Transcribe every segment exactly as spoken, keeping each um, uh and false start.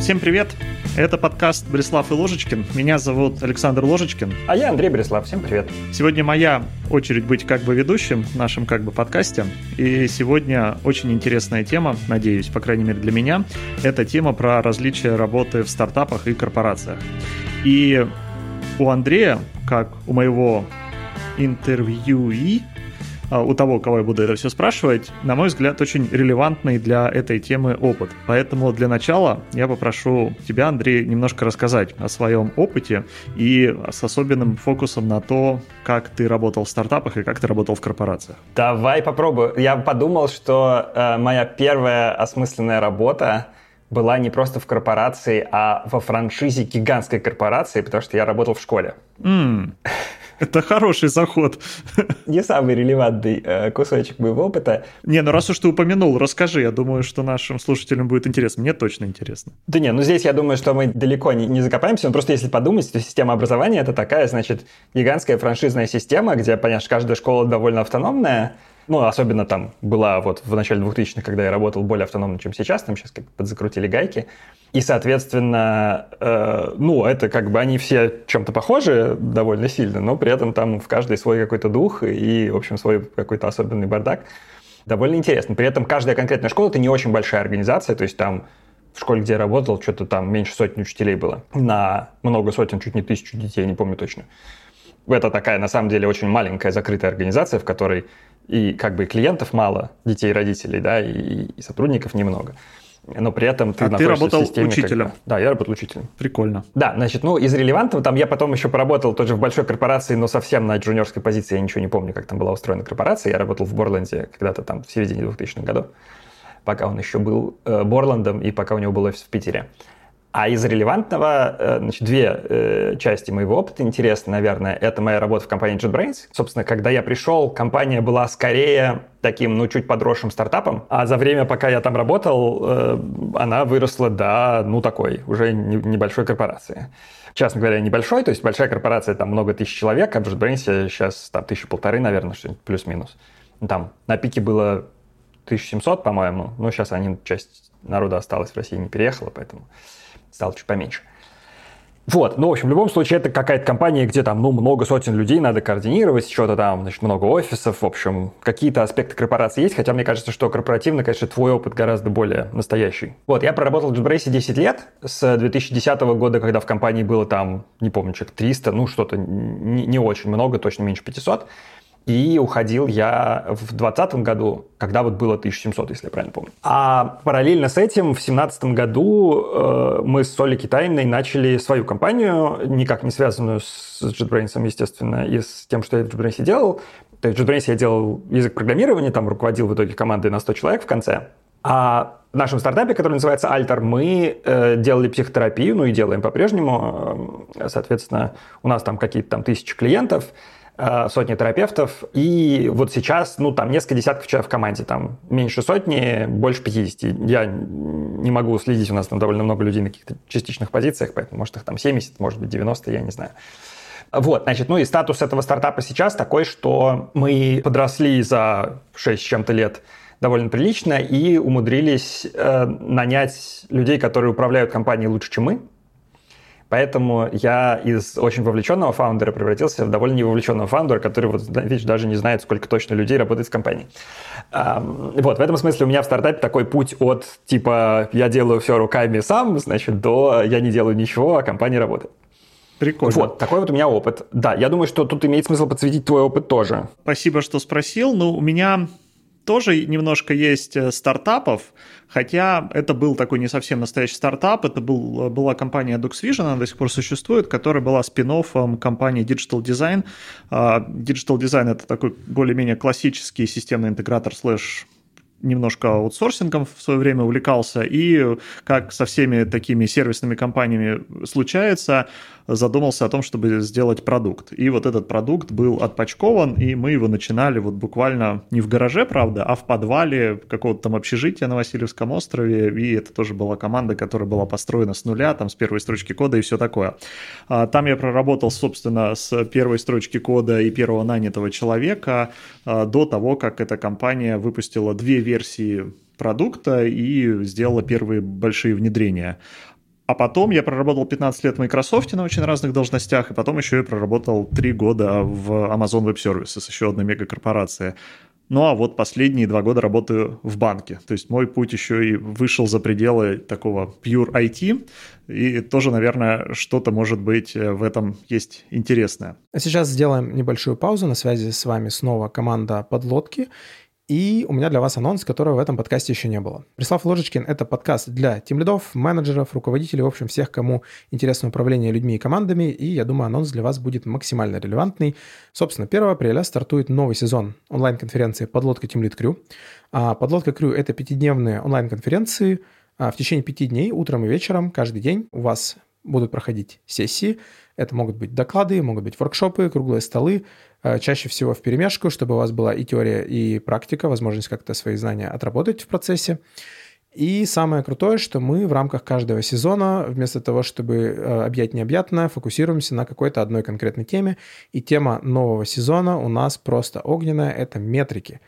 Всем привет! Это подкаст «Бреслав и Ложечкин». Меня зовут Александр Ложечкин. А я Андрей Бреслав. Всем привет! Сегодня моя очередь быть как бы ведущим в нашем как бы подкасте. И сегодня очень интересная тема, надеюсь, по крайней мере для меня. Это тема про различия работы в стартапах и корпорациях. И у Андрея, как у моего интервьюи, у того, кого я буду это все спрашивать, на мой взгляд, очень релевантный для этой темы опыт. Поэтому для начала я попрошу тебя, Андрей, немножко рассказать о своем опыте и с особенным фокусом на то, как ты работал в стартапах и как ты работал в корпорациях. Давай попробую. Я подумал, что э, моя первая осмысленная работа была не просто в корпорации, а во франшизе гигантской корпорации, потому что я работал в школе. Mm. Это хороший заход. Не самый релевантный э, кусочек моего опыта. Не, ну раз уж ты упомянул, расскажи. Я думаю, что нашим слушателям будет интересно. Мне точно интересно. Да не, ну здесь я думаю, что мы далеко не, не закопаемся. Но просто если подумать, то система образования — это такая, значит, гигантская франшизная система, где, понятно, каждая школа довольно автономная. Ну, особенно там была вот в начале двухтысячных, когда я работал, более автономно, чем сейчас. Там сейчас как бы подзакрутили гайки. И, соответственно, э, ну, это как бы они все чем-то похожи довольно сильно, но при этом там в каждой свой какой-то дух и, в общем, свой какой-то особенный бардак. Довольно интересно. При этом каждая конкретная школа — это не очень большая организация, то есть там в школе, где я работал, что-то там меньше сотни учителей было. На много сотен, чуть не тысячу детей, я не помню точно. Это такая, на самом деле, очень маленькая закрытая организация, в которой и как бы и клиентов мало, детей и родителей, да, и, и сотрудников немного. Но при этом ты а находишься ты работал в системе... учителем? Как... Да, я работал учителем. Прикольно. Да, значит, ну, из релевантного, там я потом еще поработал тоже в большой корпорации, но совсем на джуниорской позиции, я ничего не помню, как там была устроена корпорация. Я работал в Борленде когда-то там в середине двухтысячных годов, пока он еще был э, Борландом и пока у него был офис в Питере. А из релевантного, значит, две э, части моего опыта интересны, наверное. Это моя работа в компании JetBrains. Собственно, когда я пришел, компания была скорее таким, ну, чуть подросшим стартапом. А за время, пока я там работал, э, она выросла до, ну, такой, уже не, небольшой корпорации. Честно говоря, небольшой, то есть большая корпорация, там много тысяч человек, а в JetBrains сейчас там тысячи полторы, наверное, что-нибудь плюс-минус. Там на пике было тысяча семьсот, по-моему, но сейчас они, часть народа осталась в России, не переехала, поэтому... стало чуть поменьше. Вот, ну, в общем, в любом случае, это какая-то компания, где там, ну, много сотен людей надо координировать, что-то там, значит, много офисов, в общем, какие-то аспекты корпорации есть, хотя мне кажется, что корпоративно, конечно, твой опыт гораздо более настоящий. Вот, я проработал в JetBrains десять лет, с две тысячи десятого года, когда в компании было там, не помню, человек триста, ну, что-то не, не очень много, точно меньше пятисот. И уходил я в двадцатом году, когда вот было тысяча семьсот, если я правильно помню. А параллельно с этим в семнадцатом году э, мы с Олей Китаиной начали свою компанию, никак не связанную с JetBrains, естественно, и с тем, что я в JetBrains делал. То есть в JetBrains я делал язык программирования, там руководил в итоге командой на сто человек в конце. А в нашем стартапе, который называется Alter, мы э, делали психотерапию, ну и делаем по-прежнему. Э, соответственно, у нас там какие-то там тысячи клиентов, сотни терапевтов, и вот сейчас, ну, там несколько десятков человек в команде, там меньше сотни, больше пятидесяти. Я не могу следить, у нас там довольно много людей на каких-то частичных позициях, поэтому, может, их там семьдесят, может быть, девяносто, я не знаю. Вот, значит, ну и статус этого стартапа сейчас такой, что мы подросли за шесть с чем-то лет довольно прилично и умудрились э, нанять людей, которые управляют компанией лучше, чем мы. Поэтому я из очень вовлеченного фаундера превратился в довольно невовлеченного фаундера, который, вот, видишь, даже не знает, сколько точно людей работает в компании. Вот, в этом смысле у меня в стартапе такой путь от, типа, я делаю все руками сам, значит, до я не делаю ничего, а компания работает. Прикольно. Вот, такой вот у меня опыт. Да, я думаю, что тут имеет смысл подсветить твой опыт тоже. Спасибо, что спросил. Ну, у меня... тоже немножко есть стартапов, хотя это был такой не совсем настоящий стартап, это был, была компания DuxVision, она до сих пор существует, которая была спин-оффом компании Digital Design. Digital Design — это такой более-менее классический системный интегратор слэш немножко аутсорсингом в свое время увлекался, и, как со всеми такими сервисными компаниями случается, задумался о том, чтобы сделать продукт. И вот этот продукт был отпочкован, и мы его начинали вот буквально не в гараже, правда, а в подвале какого-то там общежития на Васильевском острове, и это тоже была команда, которая была построена с нуля, там с первой строчки кода и все такое. Там я проработал, собственно, с первой строчки кода и первого нанятого человека до того, как эта компания выпустила две версии продукта и сделала первые большие внедрения. А потом я проработал пятнадцать лет в Microsoft на очень разных должностях, и потом еще и проработал три года в Amazon Web Services, еще одной мегакорпорации. Ну а вот последние два года работаю в банке. То есть мой путь еще и вышел за пределы такого pure ай ти, и тоже, наверное, что-то, может быть, в этом есть интересное. А сейчас сделаем небольшую паузу. На связи с вами снова команда «Подлодки». И у меня для вас анонс, которого в этом подкасте еще не было. Преслав Ложечкин – это подкаст для тимлидов, менеджеров, руководителей, в общем, всех, кому интересно управление людьми и командами. И я думаю, анонс для вас будет максимально релевантный. Собственно, первого апреля стартует новый сезон онлайн-конференции «Подлодка Team Lead Crew». А «Подлодка Crew» – это пятидневные онлайн-конференции. В течение пяти дней, утром и вечером, каждый день у вас будут проходить сессии. Это могут быть доклады, могут быть воркшопы, круглые столы, чаще всего вперемешку, чтобы у вас была и теория, и практика, возможность как-то свои знания отработать в процессе. И самое крутое, что мы в рамках каждого сезона, вместо того, чтобы объять необъятное, фокусируемся на какой-то одной конкретной теме. И тема нового сезона у нас просто огненная – это метрики.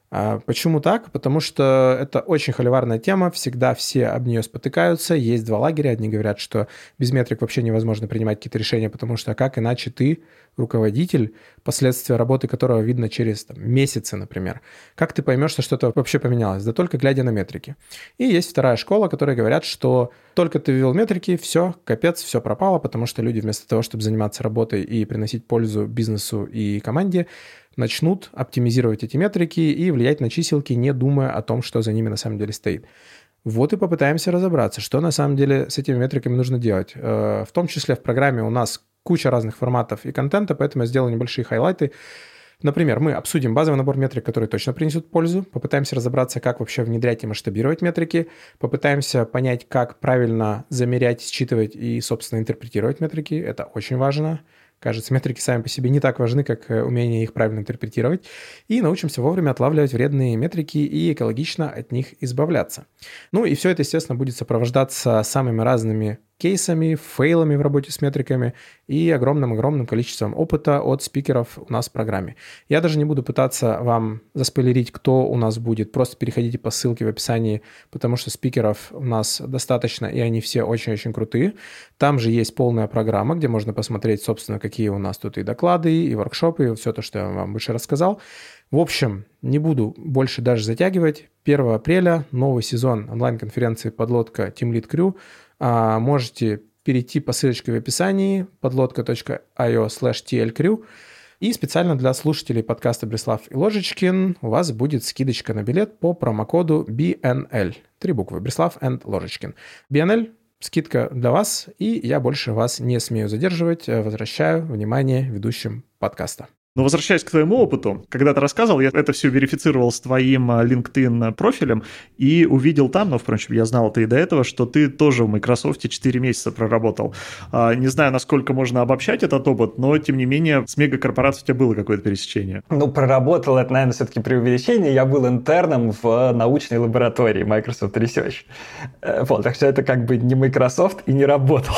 Почему так? Потому что это очень холиварная тема, всегда все об нее спотыкаются, есть два лагеря, одни говорят, что без метрик вообще невозможно принимать какие-то решения, потому что как иначе ты, руководитель, последствия работы которого видно через там, месяцы, например, как ты поймешь, что что-то вообще поменялось? Да только глядя на метрики. И есть вторая школа, которые говорят, что только ты ввел метрики, все, капец, все пропало, потому что люди вместо того, чтобы заниматься работой и приносить пользу бизнесу и команде, начнут оптимизировать эти метрики и влиять на чиселки, не думая о том, что за ними на самом деле стоит. Вот и попытаемся разобраться, что на самом деле с этими метриками нужно делать. В том числе в программе у нас куча разных форматов и контента, поэтому я сделал небольшие хайлайты. Например, мы обсудим базовый набор метрик, которые точно принесут пользу, попытаемся разобраться, как вообще внедрять и масштабировать метрики, попытаемся понять, как правильно замерять, считывать и, собственно, интерпретировать метрики. Это очень важно. Кажется, метрики сами по себе не так важны, как умение их правильно интерпретировать. И научимся вовремя отлавливать вредные метрики и экологично от них избавляться. Ну и все это, естественно, будет сопровождаться самыми разными кейсами, фейлами в работе с метриками и огромным-огромным количеством опыта от спикеров у нас в программе. Я даже не буду пытаться вам заспойлерить, кто у нас будет. Просто переходите по ссылке в описании, потому что спикеров у нас достаточно, и они все очень-очень крутые. Там же есть полная программа, где можно посмотреть, собственно, какие у нас тут и доклады, и воркшопы, и все то, что я вам выше рассказал. В общем, не буду больше даже затягивать. первого апреля новый сезон онлайн-конференции «Подлодка Team Lead Crew». А, можете перейти по ссылочке в описании подлодка точка ай о слэш ти эл крю. И специально для слушателей подкаста «Преслав и Ложечкин» у вас будет скидочка на билет по промокоду би эн эл. Три буквы. Преслав и Ложечкин. би эн эл – скидка для вас, и я больше вас не смею задерживать. Возвращаю внимание ведущим подкаста. Но возвращаясь к твоему опыту, когда ты рассказывал, я это все верифицировал с твоим LinkedIn профилем и увидел там, но, впрочем, я знал это и до этого, что ты тоже в Microsoft четыре месяца проработал. Не знаю, насколько можно обобщать этот опыт, но, тем не менее, с мегакорпорацией у тебя было какое-то пересечение. Ну, проработал, это, наверное, все-таки преувеличение. Я был интерном в научной лаборатории Microsoft Research. Вот, так что это как бы не Microsoft и не работал.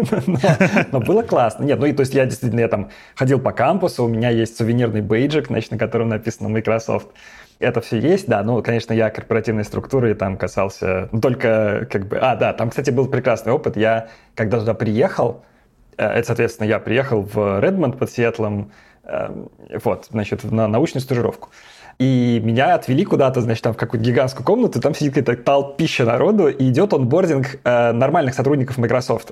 Но было классно. Нет, ну и то есть я действительно я там ходил по кампусу, у меня есть сувенирный бейджик, значит, на котором написано Microsoft. Это все есть, да, ну, конечно, я корпоративной структуры там касался, ну, только как бы... А, да, там, кстати, был прекрасный опыт. Я, когда туда приехал, это, соответственно, я приехал в Редмонд под Сиэтлом, вот, значит, на научную стажировку. И меня отвели куда-то, значит, там в какую-то гигантскую комнату, там сидит какая-то толпища народу, и идет онбординг нормальных сотрудников Microsoft.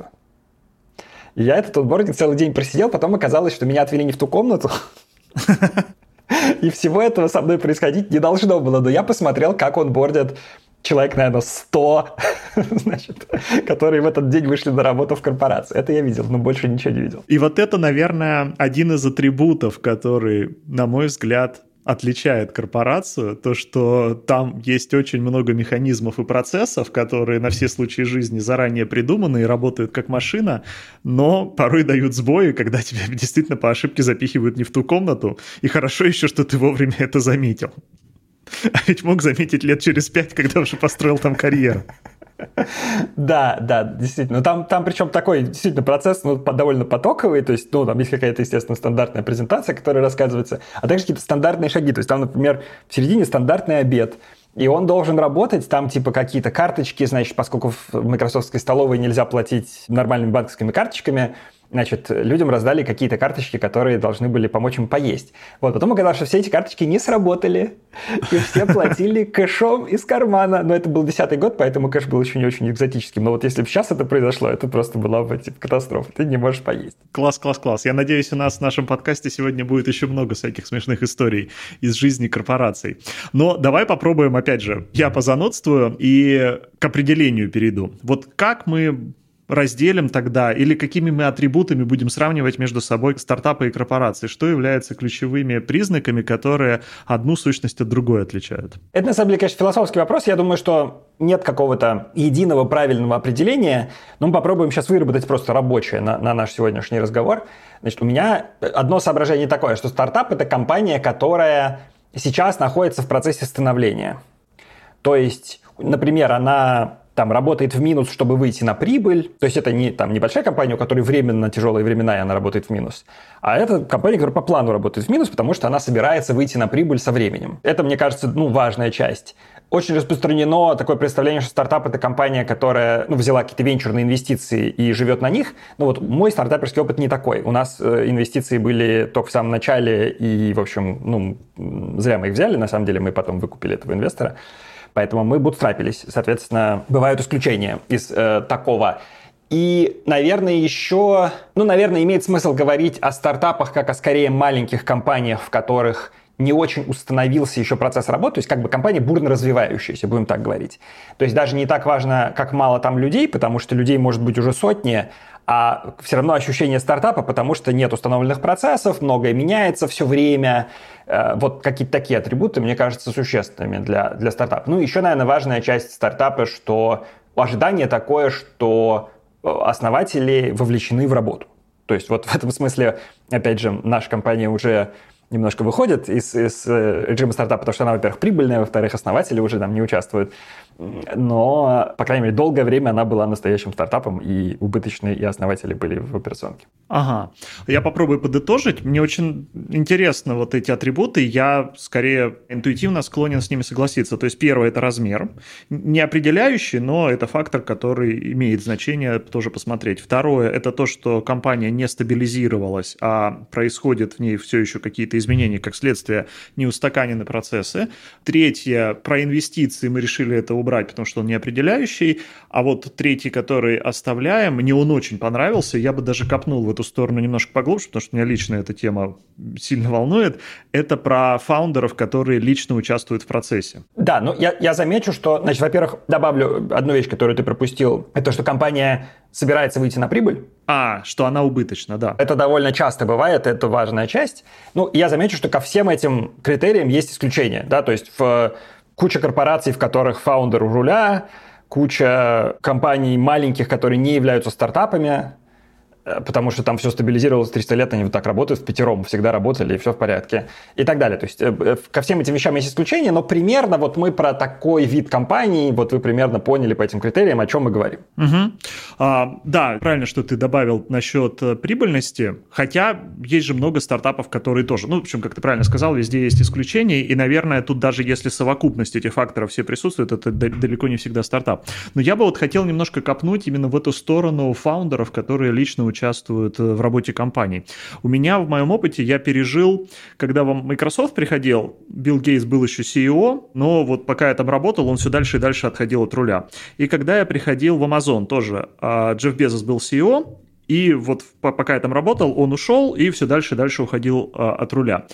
И я этот онбординг целый день просидел, потом оказалось, что меня отвели не в ту комнату, и всего этого со мной происходить не должно было. Но я посмотрел, как он бордит человек, наверное, сто, значит, которые в этот день вышли на работу в корпорации. Это я видел, но больше ничего не видел. И вот это, наверное, один из атрибутов, который, на мой взгляд, отличает корпорацию, то, что там есть очень много механизмов и процессов, которые на все случаи жизни заранее придуманы и работают как машина, но порой дают сбои, когда тебя действительно по ошибке запихивают не в ту комнату, и хорошо еще, что ты вовремя это заметил. А ведь мог заметить лет через пять, когда уже построил там карьеру. Да, да, действительно. Там, там причем такой действительно процесс ну, довольно потоковый, то есть, ну, там есть какая-то, естественно, стандартная презентация, которая рассказывается, а также какие-то стандартные шаги. То есть там, например, в середине стандартный обед, и он должен работать, там типа какие-то карточки, значит, поскольку в майкрософтской столовой нельзя платить нормальными банковскими карточками, значит, людям раздали какие-то карточки, которые должны были помочь им поесть. Вот, потом оказалось, что все эти карточки не сработали, и все платили кэшом из кармана. Но это был десятый год, поэтому кэш был еще не очень экзотическим. Но вот если бы сейчас это произошло, это просто была бы типа катастрофа. Ты не можешь поесть. Класс, класс, класс. Я надеюсь, у нас в нашем подкасте сегодня будет еще много всяких смешных историй из жизни корпораций. Но давай попробуем, опять же, я позанудствую и к определению перейду. Вот как мы разделим тогда, или какими мы атрибутами будем сравнивать между собой стартапы и корпорации? Что является ключевыми признаками, которые одну сущность от другой отличают? Это, на самом деле, конечно, философский вопрос. Я думаю, что нет какого-то единого правильного определения, но мы попробуем сейчас выработать просто рабочее на, на наш сегодняшний разговор. Значит, у меня одно соображение такое, что стартап – это компания, которая сейчас находится в процессе становления. То есть, например, она там работает в минус, чтобы выйти на прибыль. То есть это не там небольшая компания, у которой временно тяжелые времена, и она работает в минус. А это компания, которая по плану работает в минус, потому что она собирается выйти на прибыль со временем. Это, мне кажется, ну, важная часть. Очень распространено такое представление, что стартап – это компания, которая ну, взяла какие-то венчурные инвестиции и живет на них. Но вот мой стартаперский опыт не такой. У нас э, инвестиции были только в самом начале, и, в общем, ну, зря мы их взяли. На самом деле мы потом выкупили этого инвестора. Поэтому мы бутстрапились. Соответственно, бывают исключения из э, такого. И, наверное, еще... Ну, наверное, имеет смысл говорить о стартапах как о, скорее, маленьких компаниях, в которых не очень установился еще процесс работы. То есть, как бы компания бурно развивающаяся, будем так говорить. То есть, даже не так важно, как мало там людей, потому что людей может быть уже сотни, а все равно ощущение стартапа, потому что нет установленных процессов, многое меняется все время. Вот какие-то такие атрибуты, мне кажется, существенными для, для стартапа. Ну, еще, наверное, важная часть стартапа, что ожидание такое, что основатели вовлечены в работу. То есть вот в этом смысле, опять же, наша компания уже немножко выходит из, из режима стартапа, потому что она, во-первых, прибыльная, во-вторых, основатели уже там не участвуют. Но, по крайней мере, долгое время она была настоящим стартапом, и убыточные, и основатели были в операционке. Ага. Я попробую подытожить. Мне очень интересны вот эти атрибуты. Я, скорее, интуитивно склонен с ними согласиться. То есть, первое – это размер. Не определяющий, но это фактор, который имеет значение тоже посмотреть. Второе – это то, что компания не стабилизировалась, а происходят в ней все еще какие-то изменения, как следствие неустаканены процессы. Третье – про инвестиции мы решили это убрать, потому что он не определяющий. А вот третий, который оставляем, мне он очень понравился. Я бы даже копнул в эту сторону немножко поглубже, потому что меня лично эта тема сильно волнует. Это про фаундеров, которые лично участвуют в процессе. Да, ну я, я замечу, что, значит, во-первых, добавлю одну вещь, которую ты пропустил. Это что компания собирается выйти на прибыль. А, что она убыточна, да. Это довольно часто бывает, это важная часть. Ну, я замечу, что ко всем этим критериям есть исключения, да, то есть в куча корпораций, в которых фаундер у руля, куча компаний маленьких, которые не являются стартапами, потому что там все стабилизировалось триста лет, они вот так работают в пятером, всегда работали, и все в порядке, и так далее. То есть ко всем этим вещам есть исключения, но примерно вот мы про такой вид компаний, вот вы примерно поняли по этим критериям, о чем мы говорим. Угу. А, да, правильно, что ты добавил насчет прибыльности, хотя есть же много стартапов, которые тоже, ну, в общем, как ты правильно сказал, везде есть исключения, и, наверное, тут даже если совокупность этих факторов все присутствует, это далеко не всегда стартап. Но я бы вот хотел немножко копнуть именно в эту сторону фаундеров, которые лично участвуют в работе компаний. У меня в моем опыте я пережил, когда в Microsoft приходил, Билл Гейтс был еще си и о, но вот пока я там работал, он все дальше и дальше отходил от руля. И когда я приходил в Amazon тоже, Джефф Безос был си и о, и вот пока я там работал, он ушел и все дальше и дальше уходил от руля.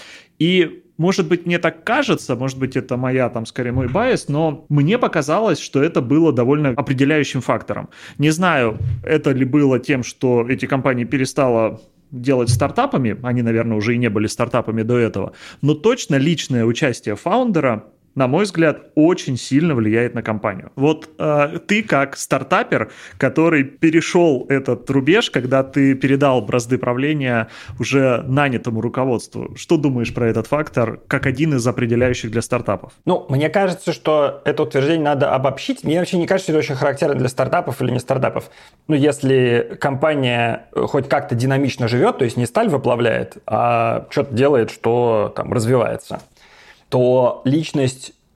И может быть, мне так кажется, может быть, это моя, там, скорее, мой байс, но мне показалось, что это было довольно определяющим фактором. Не знаю, это ли было тем, что эти компании перестала делать стартапами, они, наверное, уже и не были стартапами до этого, но точно личное участие фаундера, на мой взгляд, очень сильно влияет на компанию. Вот э, ты как стартапер, который перешел этот рубеж, когда ты передал бразды правления уже нанятому руководству, что думаешь про этот фактор как один из определяющих для стартапов? Ну, мне кажется, что это утверждение надо обобщить. Мне вообще не кажется, что это очень характерно для стартапов или не стартапов. Ну, если компания хоть как-то динамично живет, то есть не сталь выплавляет, а что-то делает, что там развивается, то личность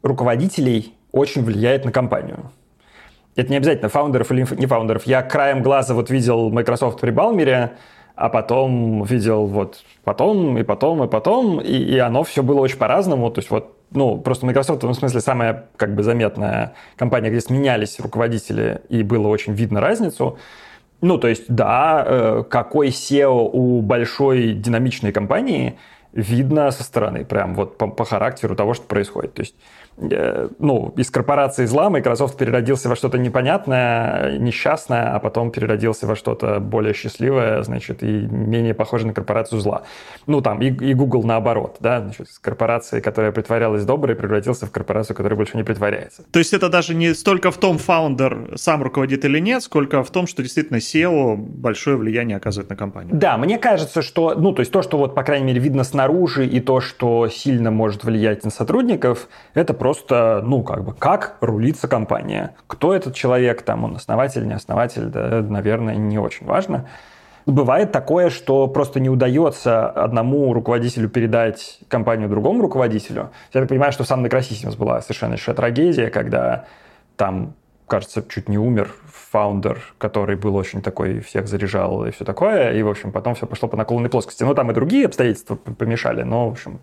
руководителей очень влияет на компанию. Это не обязательно фаундеров или не фаундеров. Я краем глаза вот видел Microsoft при Балмере, а потом видел вот потом, и потом, и потом, и, и оно все было очень по-разному. То есть вот, ну, просто Microsoft в этом смысле самая как бы заметная компания, где сменялись руководители, и было очень видно разницу. Ну, то есть, да, какой сео у большой динамичной компании видно со стороны, прям вот по, по характеру того, что происходит. То есть, э, ну, из корпорации зла Microsoft переродился во что-то непонятное, несчастное, а потом переродился во что-то более счастливое, значит, и менее похоже на корпорацию зла. Ну, там, и, и Google наоборот, да, значит, из корпорации, которая притворялась доброй, превратился в корпорацию, которая больше не притворяется. То есть это даже не столько в том, фаундер сам руководит или нет, сколько в том, что действительно сео большое влияние оказывает на компанию. Да, мне кажется, что, ну, то есть то, что вот, по крайней мере, видно снаружи, наружу, и то, что сильно может влиять на сотрудников, это просто, ну, как бы, как рулится компания. Кто этот человек, там, он основатель, не основатель, да, наверное, не очень важно. Бывает такое, что просто не удается одному руководителю передать компанию другому руководителю. Я так понимаю, что в Sun Microsystems была совершенно трагедия, когда там, кажется, чуть не умер фаундер, который был очень такой, всех заряжал и все такое, и, в общем, потом все пошло по наклонной плоскости. Ну, там и другие обстоятельства помешали, но, в общем,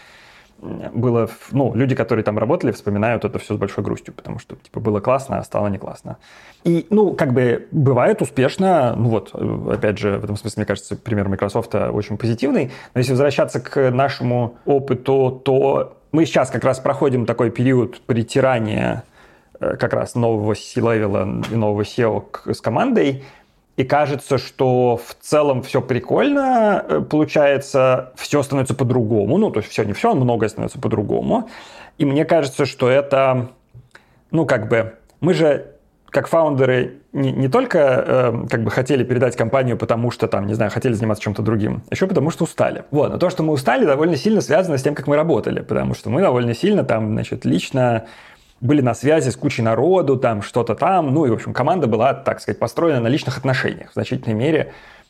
было... Ну, люди, которые там работали, вспоминают это все с большой грустью, потому что, типа, было классно, а стало не классно. И, ну, как бы, бывает успешно, ну, вот, опять же, в этом смысле, мне кажется, пример Microsoft очень позитивный, но если возвращаться к нашему опыту, то мы сейчас как раз проходим такой период притирания как раз нового C-левела и нового сео с командой, и кажется, что в целом все прикольно получается, все становится по-другому, ну, то есть все, не все, многое становится по-другому, и мне кажется, что это, ну, как бы, мы же, как фаундеры, не, не только э, как бы хотели передать компанию, потому что, там, не знаю, хотели заниматься чем-то другим, а еще потому что устали. Вот, но то, что мы устали, довольно сильно связано с тем, как мы работали, потому что мы довольно сильно там, значит, лично были на связи с кучей народу, там что-то там, ну и, в общем, команда была, так сказать, построена на личных отношениях в значительной мере,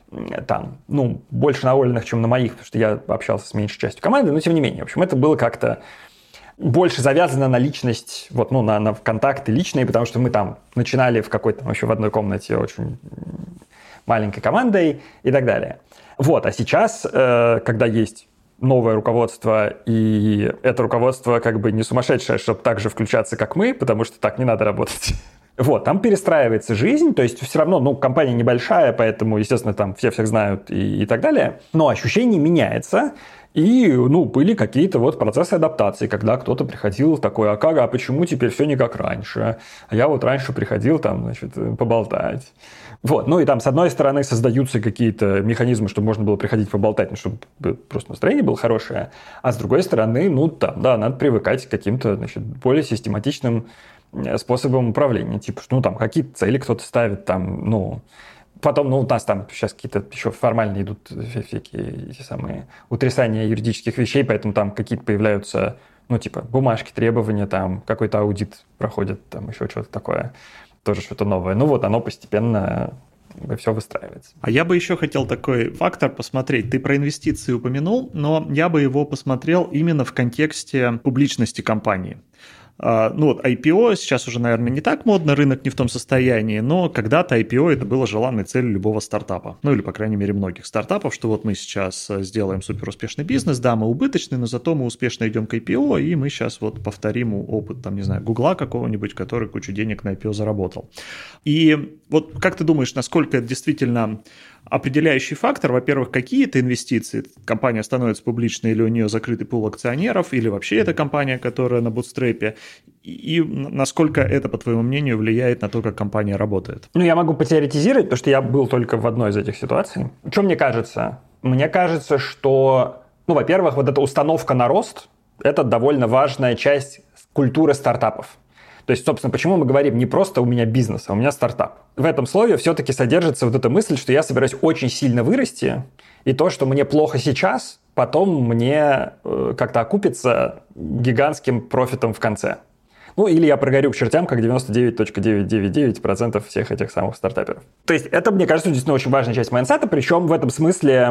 там, ну, больше на Олиных, чем на моих, потому что я общался с меньшей частью команды, но тем не менее, в общем, это было как-то больше завязано на личность, вот, ну, на, на контакты личные, потому что мы там начинали в какой-то, вообще в одной комнате очень маленькой командой и так далее. Вот, а сейчас, э, когда есть новое руководство, и это руководство как бы не сумасшедшее, чтобы так же включаться, как мы, потому что так не надо работать. Вот, там перестраивается жизнь, то есть все равно, ну, компания небольшая, поэтому, естественно, там все всех знают и, и так далее, но ощущение меняется, и, ну, были какие-то вот процессы адаптации, когда кто-то приходил такой, а как, а почему теперь все не как раньше? А я вот раньше приходил там, значит, поболтать. Вот, ну и там, с одной стороны, создаются какие-то механизмы, чтобы можно было приходить поболтать, ну, чтобы просто настроение было хорошее, а с другой стороны, ну, там, да, надо привыкать к каким-то, значит, более систематичным способам управления, типа, ну, там, какие-то цели кто-то ставит, там, ну, потом, ну, у нас там сейчас какие-то еще формальные идут всякие эти самые утрясания юридических вещей, поэтому там какие-то появляются, ну, типа, бумажки, требования, там, какой-то аудит проходит, там, еще что-то такое. Тоже что-то новое. Ну вот оно постепенно все выстраивается. А я бы еще хотел такой фактор посмотреть. Ты про инвестиции упомянул, но я бы его посмотрел именно в контексте публичности компании. Ну вот ай пи о сейчас уже, наверное, не так модно, рынок не в том состоянии, но когда-то ай пи о это было желанной целью любого стартапа, ну или, по крайней мере, многих стартапов, что вот мы сейчас сделаем суперуспешный бизнес, да, мы убыточны, но зато мы успешно идем к ай пи о, и мы сейчас вот повторим опыт, там, не знаю, Гугла какого-нибудь, который кучу денег на ай пи о заработал. И вот как ты думаешь, насколько это действительно определяющий фактор? Во-первых, какие-то инвестиции, компания становится публичной или у нее закрытый пул акционеров, или вообще это компания, которая на бутстрепе, и насколько это, по твоему мнению, влияет на то, как компания работает? Ну, я могу потеоретизировать, потому что я был только в одной из этих ситуаций. Что мне кажется? Мне кажется, что, ну, во-первых, вот эта установка на рост – это довольно важная часть культуры стартапов. То есть, собственно, почему мы говорим не просто у меня бизнес, а у меня стартап. В этом слове все-таки содержится вот эта мысль, что я собираюсь очень сильно вырасти, и то, что мне плохо сейчас, потом мне э, как-то окупится гигантским профитом в конце. Ну, или я прогорю к чертям, как девяносто девять целых девятьсот девяносто девять процентов всех этих самых стартаперов. То есть, это, мне кажется, действительно очень важная часть майндсета, причем в этом смысле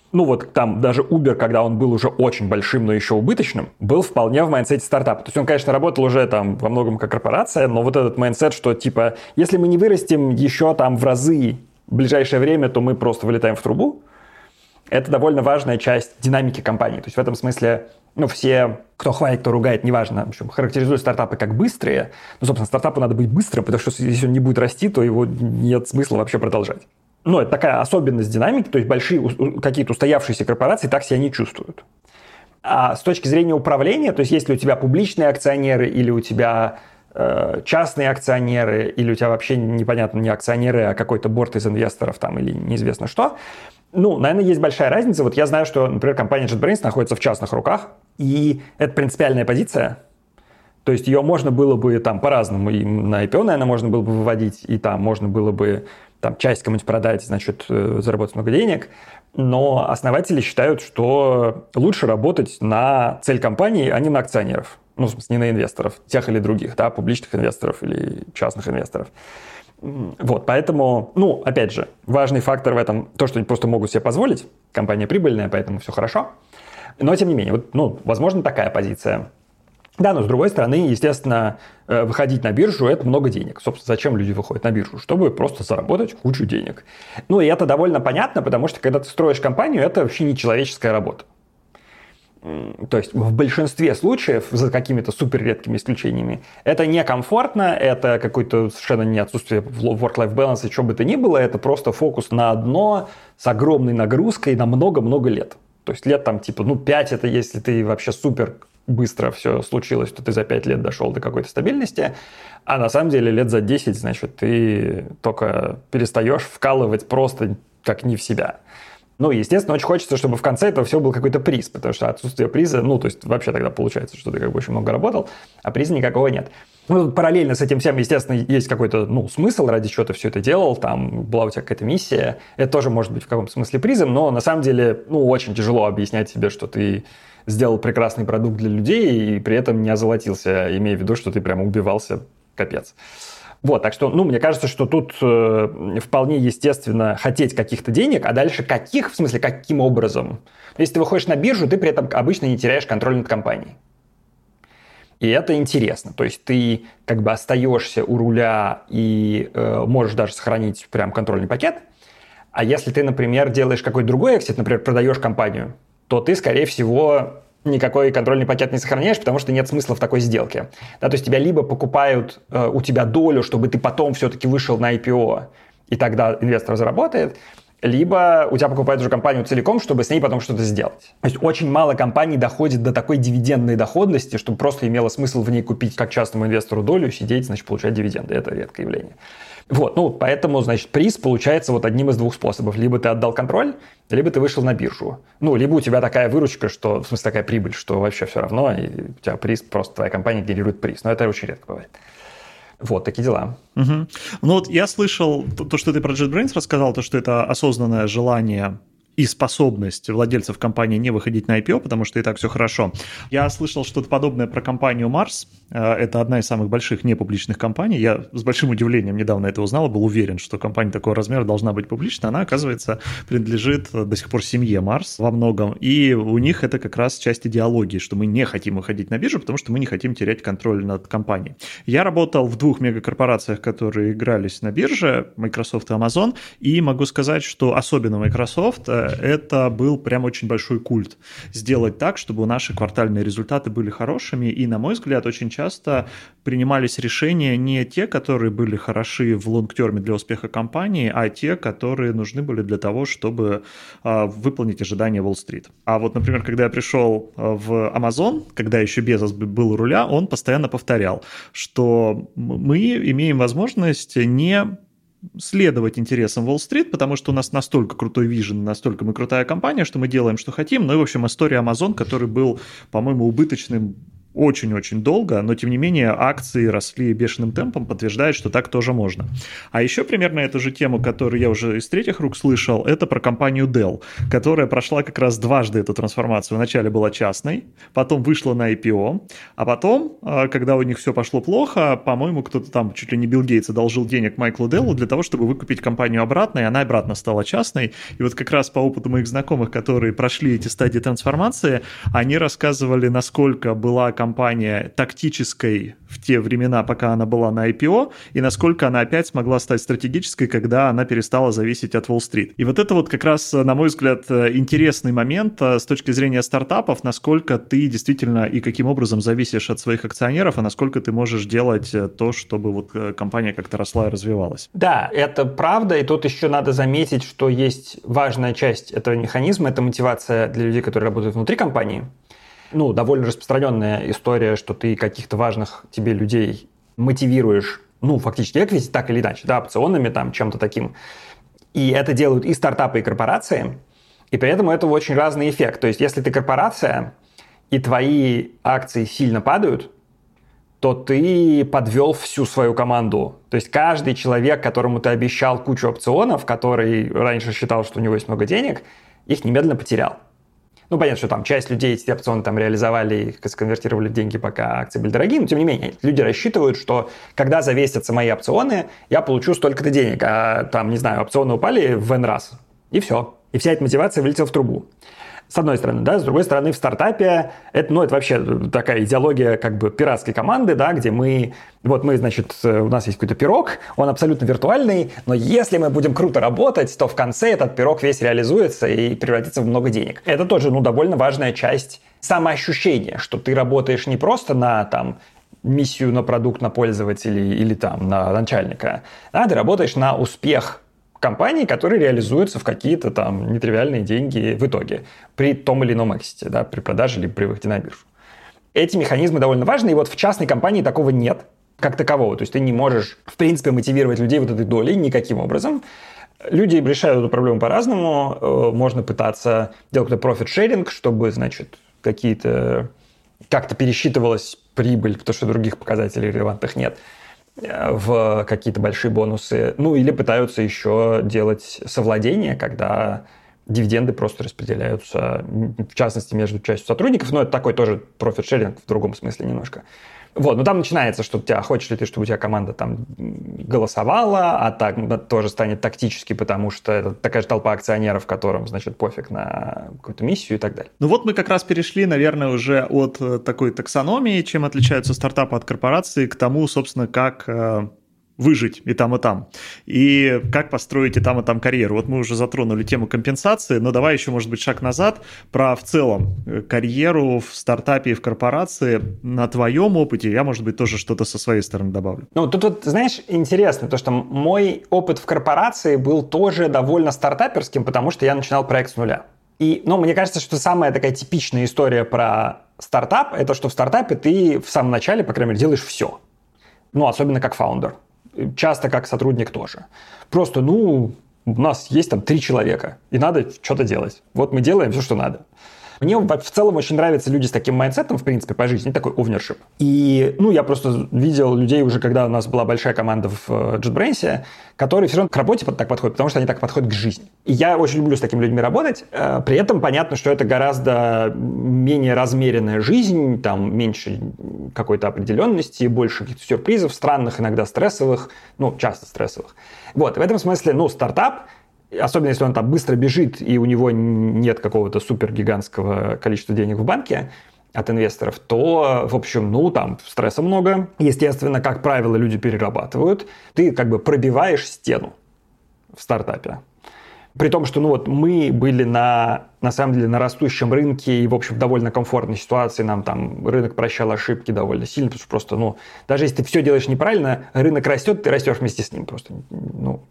ну вот там даже Uber, когда он был уже очень большим, но еще убыточным, был вполне в майндсете стартапа. То есть он, конечно, работал уже там во многом как корпорация, но вот этот майндсет, что типа, если мы не вырастем еще там в разы в ближайшее время, то мы просто вылетаем в трубу. Это довольно важная часть динамики компании. То есть в этом смысле, ну, все, кто хвалит, кто ругает, неважно, в общем, характеризуют стартапы как быстрые. Ну, собственно, стартапу надо быть быстрым, потому что если он не будет расти, то его нет смысла вообще продолжать. Ну, это такая особенность динамики, то есть большие какие-то устоявшиеся корпорации так себя не чувствуют. А с точки зрения управления, то есть если у тебя публичные акционеры или у тебя э, частные акционеры, или у тебя вообще непонятно не акционеры, а какой-то борд из инвесторов там или неизвестно что, ну, наверное, есть большая разница. Вот я знаю, что, например, компания JetBrains находится в частных руках, и это принципиальная позиция. То есть ее можно было бы там по-разному, и на ай пи о, наверное, можно было бы выводить, и там можно было бы там часть кому-нибудь продать, значит, заработать много денег. Но основатели считают, что лучше работать на цель компании, а не на акционеров. Ну, в смысле, не на инвесторов, тех или других, да, публичных инвесторов или частных инвесторов. Вот, поэтому, ну, опять же, важный фактор в этом то, что они просто могут себе позволить. Компания прибыльная, поэтому все хорошо. Но, тем не менее, вот, ну, возможно, такая позиция. Да, но с другой стороны, естественно, выходить на биржу – это много денег. Собственно, зачем люди выходят на биржу? Чтобы просто заработать кучу денег. Ну, и это довольно понятно, потому что, когда ты строишь компанию, это вообще не человеческая работа. То есть в большинстве случаев, за какими-то супер редкими исключениями, это некомфортно, это какое-то совершенно не отсутствие work-life balance, что бы то ни было, это просто фокус на одно с огромной нагрузкой на много-много лет. То есть лет там типа, ну, пять это если ты вообще супер быстро все случилось, то ты за пять лет дошел до какой-то стабильности, а на самом деле лет за десять, значит, ты только перестаешь вкалывать просто как не в себя. Ну, естественно, очень хочется, чтобы в конце этого всего был какой-то приз, потому что отсутствие приза, ну, то есть вообще тогда получается, что ты как бы очень много работал, а приза никакого нет. Ну, параллельно с этим всем, естественно, есть какой-то, ну, смысл, ради чего ты все это делал, там была у тебя какая-то миссия, это тоже может быть в каком-то смысле призом, но на самом деле, ну, очень тяжело объяснять себе, что ты сделал прекрасный продукт для людей и при этом не озолотился, имея в виду, что ты прямо убивался, капец. Вот, так что, ну, мне кажется, что тут э, вполне естественно хотеть каких-то денег, а дальше каких, в смысле, каким образом? Если ты выходишь на биржу, ты при этом обычно не теряешь контроль над компанией. И это интересно. То есть ты как бы остаешься у руля и э, можешь даже сохранить прям контрольный пакет. А если ты, например, делаешь какой-то другой экзит, например, продаешь компанию, то ты, скорее всего, никакой контрольный пакет не сохраняешь, потому что нет смысла в такой сделке. Да, то есть тебя либо покупают э, у тебя долю, чтобы ты потом все-таки вышел на ай пи о, и тогда инвестор заработает, либо у тебя покупают уже компанию целиком, чтобы с ней потом что-то сделать. То есть очень мало компаний доходит до такой дивидендной доходности, чтобы просто имело смысл в ней купить как частному инвестору долю, сидеть, значит, получать дивиденды. Это редкое явление. Вот, ну, поэтому, значит, приз получается вот одним из двух способов. Либо ты отдал контроль, либо ты вышел на биржу. Ну, либо у тебя такая выручка, что, в смысле, такая прибыль, что вообще все равно, и у тебя приз, просто твоя компания генерирует приз. Но это очень редко бывает. Вот, такие дела. Угу. Ну вот я слышал то, что ты про JetBrains рассказал, то, что это осознанное желание и способность владельцев компании не выходить на ай пи о, потому что и так все хорошо. Я слышал что-то подобное про компанию Mars. Это одна из самых больших непубличных компаний. Я с большим удивлением недавно это узнал, был уверен, что компания такого размера должна быть публична. Она, оказывается, принадлежит до сих пор семье Mars во многом. И у них это как раз часть идеологии, что мы не хотим выходить на биржу, потому что мы не хотим терять контроль над компанией. Я работал в двух мегакорпорациях, которые игрались на бирже, Microsoft и Amazon, и могу сказать, что особенно Microsoft это был прям очень большой культ. Сделать так, чтобы наши квартальные результаты были хорошими, и, на мой взгляд, очень часто принимались решения не те, которые были хороши в лонгтерме для успеха компании, а те, которые нужны были для того, чтобы э, выполнить ожидания Уолл-стрит. А вот, например, когда я пришел в Amazon, когда еще Безос был у руля, он постоянно повторял, что мы имеем возможность не следовать интересам Уолл-стрит, потому что у нас настолько крутой вижен, настолько мы крутая компания, что мы делаем, что хотим. Ну и, в общем, история Amazon, который был, по-моему, убыточным очень-очень долго, но тем не менее акции росли бешеным темпом, подтверждает, что так тоже можно. А еще примерно эту же тему, которую я уже из третьих рук слышал, это про компанию Dell, которая прошла как раз дважды эту трансформацию. Вначале была частной, потом вышла на ай пи о, а потом, когда у них все пошло плохо, по-моему, кто-то там, чуть ли не Билл Гейтс, одолжил денег Майклу Деллу для того, чтобы выкупить компанию обратно, и она обратно стала частной. И вот как раз по опыту моих знакомых, которые прошли эти стадии трансформации, они рассказывали, насколько была компания тактической в те времена, пока она была на ай пи о, и насколько она опять смогла стать стратегической, когда она перестала зависеть от Уолл-стрит. И вот это вот как раз, на мой взгляд, интересный момент с точки зрения стартапов, насколько ты действительно и каким образом зависишь от своих акционеров, а насколько ты можешь делать то, чтобы вот компания как-то росла и развивалась. Да, это правда, и тут еще надо заметить, что есть важная часть этого механизма, это мотивация для людей, которые работают внутри компании. Ну, довольно распространенная история, что ты каких-то важных тебе людей мотивируешь, ну, фактически эквити, так или иначе, да, опционами, там, чем-то таким. И это делают и стартапы, и корпорации, и при этом у этого очень разный эффект. То есть, если ты корпорация, и твои акции сильно падают, то ты подвел всю свою команду. То есть, каждый человек, которому ты обещал кучу опционов, который раньше считал, что у него есть много денег, их немедленно потерял. Ну, понятно, что там часть людей эти опционы там реализовали и сконвертировали в деньги, пока акции были дорогие, но тем не менее, люди рассчитывают, что когда завесятся мои опционы, я получу столько-то денег, а там, не знаю, опционы упали в N раз, и все. И вся эта мотивация вылетела в трубу. С одной стороны, да, с другой стороны, в стартапе это, ну, это вообще такая идеология как бы пиратской команды, да, где мы, вот мы, значит, у нас есть какой-то пирог, он абсолютно виртуальный, но если мы будем круто работать, то в конце этот пирог весь реализуется и превратится в много денег. Это тоже, ну, довольно важная часть самоощущения, что ты работаешь не просто на, там, миссию, на продукт, на пользователей или там на начальника, да, ты работаешь на успех компаний, которые реализуются в какие-то там нетривиальные деньги в итоге при том или ином экзите, да, при продаже или при выходе на биржу. Эти механизмы довольно важны, и вот в частной компании такого нет как такового. То есть ты не можешь, в принципе, мотивировать людей вот этой долей никаким образом. Люди решают эту проблему по-разному. Можно пытаться делать какой-то профит-шеринг, чтобы, значит, какие-то как-то пересчитывалась прибыль, потому что других показателей релевантных нет, в какие-то большие бонусы. Ну, или пытаются еще делать совладение, когда дивиденды просто распределяются, в частности, между частью сотрудников. Но это такой тоже профит-шеринг в другом смысле немножко. Вот, но там начинается, что у тебя, хочешь ли ты, чтобы у тебя команда там голосовала, а так тоже станет тактически, потому что это такая же толпа акционеров, которым, значит, пофиг на какую-то миссию и так далее. Ну вот мы как раз перешли, наверное, уже от такой таксономии, чем отличаются стартапы от корпорации, к тому, собственно, как выжить и там, и там. И как построить и там, и там карьеру. Вот мы уже затронули тему компенсации, но давай еще, может быть, шаг назад про в целом карьеру в стартапе и в корпорации. На твоем опыте я, может быть, тоже что-то со своей стороны добавлю. Ну, тут, тут, знаешь, интересно, то, что мой опыт в корпорации был тоже довольно стартаперским, потому что я начинал проект с нуля. И, ну, мне кажется, что самая такая типичная история про стартап, это что в стартапе ты в самом начале, по крайней мере, делаешь все. Ну, особенно как фаундер. Часто как сотрудник тоже. Просто, ну, у нас есть там три человека, и надо что-то делать. Вот мы делаем все, что надо. Мне в целом очень нравятся люди с таким майндсетом, в принципе, по жизни, такой овнершип. И, ну, я просто видел людей уже, когда у нас была большая команда в JetBrains, которые все равно к работе так подходят, потому что они так подходят к жизни. И я очень люблю с такими людьми работать. При этом понятно, что это гораздо менее размеренная жизнь, там меньше какой-то определенности, больше каких-то сюрпризов странных, иногда стрессовых, ну, часто стрессовых. Вот, в этом смысле, ну, стартап, особенно если он там быстро бежит, и у него нет какого-то супергигантского количества денег в банке от инвесторов, то, в общем, ну, там стресса много. Естественно, как правило, люди перерабатывают. Ты как бы пробиваешь стену в стартапе. При том, что, ну, вот мы были на, на самом деле, на растущем рынке и, в общем, в довольно комфортной ситуации. Нам там рынок прощал ошибки довольно сильно, потому что просто, ну, даже если ты все делаешь неправильно, рынок растет, ты растешь вместе с ним. Просто, ну,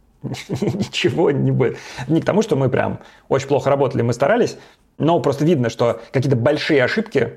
ничего не будет. Не к тому, что мы прям очень плохо работали, мы старались, но просто видно, что какие-то большие ошибки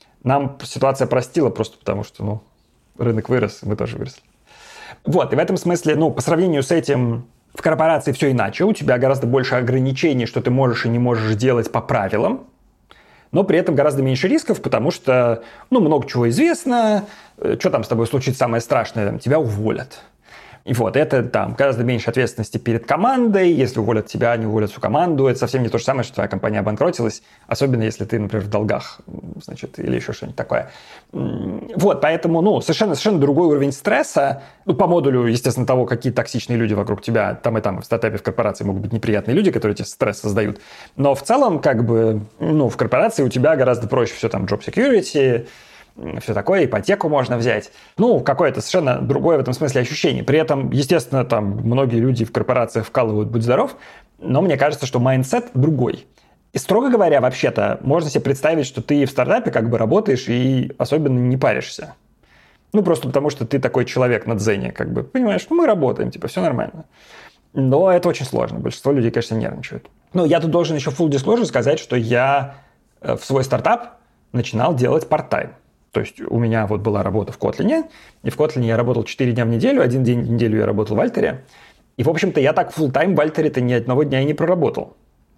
нам ситуация простила просто потому, что, ну, рынок вырос, мы тоже выросли. Вот, и в этом смысле, ну, по сравнению с этим, в корпорации все иначе. У тебя гораздо больше ограничений, что ты можешь и не можешь делать по правилам. но при этом гораздо меньше рисков, потому что, ну, много чего известно, что там с тобой случится самое страшное, там, тебя уволят. И вот, это там гораздо меньше ответственности перед командой. Если уволят тебя, не уволят всю команду. Это совсем не то же самое, что твоя компания обанкротилась. Особенно, если ты, например, в долгах, значит, или еще что-нибудь такое. Вот, поэтому, ну, совершенно, совершенно другой уровень стресса. Ну, по модулю, естественно, того, какие токсичные люди вокруг тебя, там и там, в стартапе, в корпорации могут быть неприятные люди, которые тебе стресс создают. Но в целом, как бы, ну, в корпорации у тебя гораздо проще все там, job security, все такое, ипотеку можно взять. Ну, какое-то совершенно другое в этом смысле ощущение. При этом, естественно, там многие люди в корпорациях вкалывают «будь здоров», но мне кажется, что майндсет другой. И, строго говоря, вообще-то, можно себе представить, что ты в стартапе как бы работаешь и особенно не паришься. Ну, просто потому что ты такой человек на дзене, как бы, понимаешь, ну, мы работаем, типа, все нормально. Но это очень сложно. Большинство людей, конечно, нервничают. Ну, я тут должен еще full disclosure сказать, что я в свой стартап начинал делать part-time. То есть у меня вот была работа в Kotlin, и в Kotlin я работал четыре дня в неделю, один день в неделю я работал в Альтере. И, в общем-то, я так full-time в Альтере-то ни одного дня и не проработал.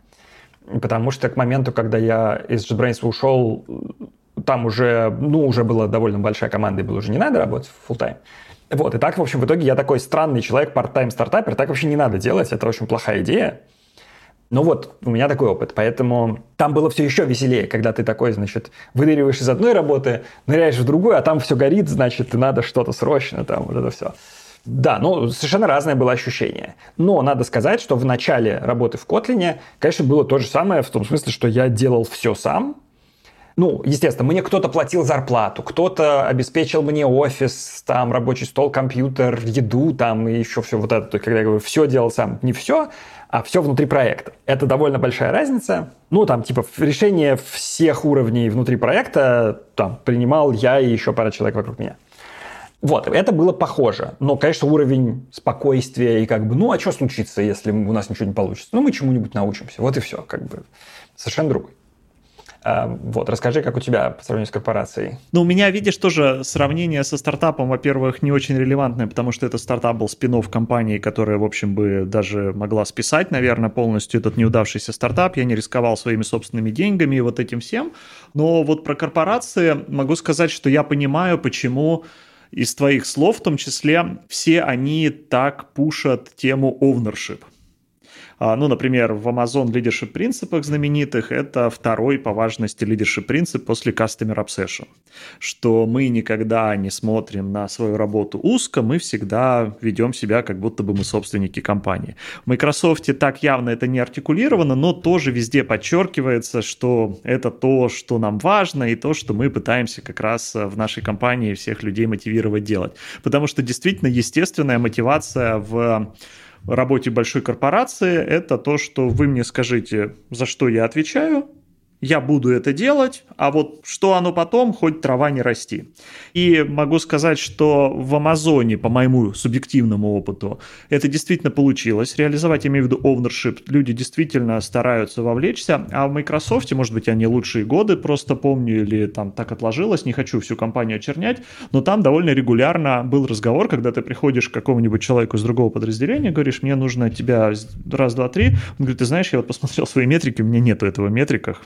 Потому что к моменту, когда я из JetBrains ушел, там уже, ну, уже была довольно большая команда, и было уже не надо работать full-time. Вот, и так, в общем, в итоге я такой странный человек, part-time стартапер, так вообще не надо делать, это очень плохая идея. Ну вот, у меня такой опыт, поэтому там было все еще веселее, когда ты такой, значит, выныриваешь из одной работы, ныряешь в другую, а там все горит, значит, и надо что-то срочно, там, вот это все. Да, ну, совершенно разное было ощущение. Но надо сказать, что в начале работы в Kotlin, конечно, было то же самое, в том смысле, что я делал все сам. Ну, естественно, мне кто-то платил зарплату, кто-то обеспечил мне офис, там, рабочий стол, компьютер, еду, там, и еще все вот это. То есть, когда я говорю, все делал сам, не все, а все внутри проекта. Это довольно большая разница. Ну, там, типа, решение всех уровней внутри проекта там принимал я и еще пара человек вокруг меня. Вот, это было похоже. Но, конечно, уровень спокойствия и как бы, ну, а что случится, если у нас ничего не получится? Ну, мы чему-нибудь научимся. Вот и все, как бы. Совершенно другой. Вот, расскажи, как у тебя по сравнению с корпорацией. Ну, у меня, видишь, тоже сравнение со стартапом, во-первых, не очень релевантное, потому что этот стартап был спин-офф компании, которая, в общем, бы даже могла списать, наверное, полностью этот неудавшийся стартап. Я не рисковал своими собственными деньгами и вот этим всем. Но вот про корпорации могу сказать, что я понимаю, почему из твоих слов, в том числе, все они так пушат тему ownership. Ну, например, в Amazon Leadership принципах знаменитых это второй по важности leadership принцип после Customer Obsession, что мы никогда не смотрим на свою работу узко, мы всегда ведем себя, как будто бы мы собственники компании. В Microsoft так явно это не артикулировано, но тоже везде подчеркивается, что это то, что нам важно, и то, что мы пытаемся как раз в нашей компании всех людей мотивировать делать. Потому что действительно естественная мотивация в работе большой корпорации – это то, что вы мне скажите, за что я отвечаю, я буду это делать, а вот что оно потом, хоть трава не расти. И могу сказать, что в Амазоне, по моему субъективному опыту, это действительно получилось реализовать, я имею в виду ownership. Люди действительно стараются вовлечься, а в Microsoft, может быть, они лучшие годы, просто помню, или там так отложилось, не хочу всю компанию очернять, но там довольно регулярно был разговор, когда ты приходишь к какому-нибудь человеку из другого подразделения, говоришь, мне нужно от тебя раз, два, три. Он говорит, ты знаешь, я вот посмотрел свои метрики, у меня нету этого в метриках.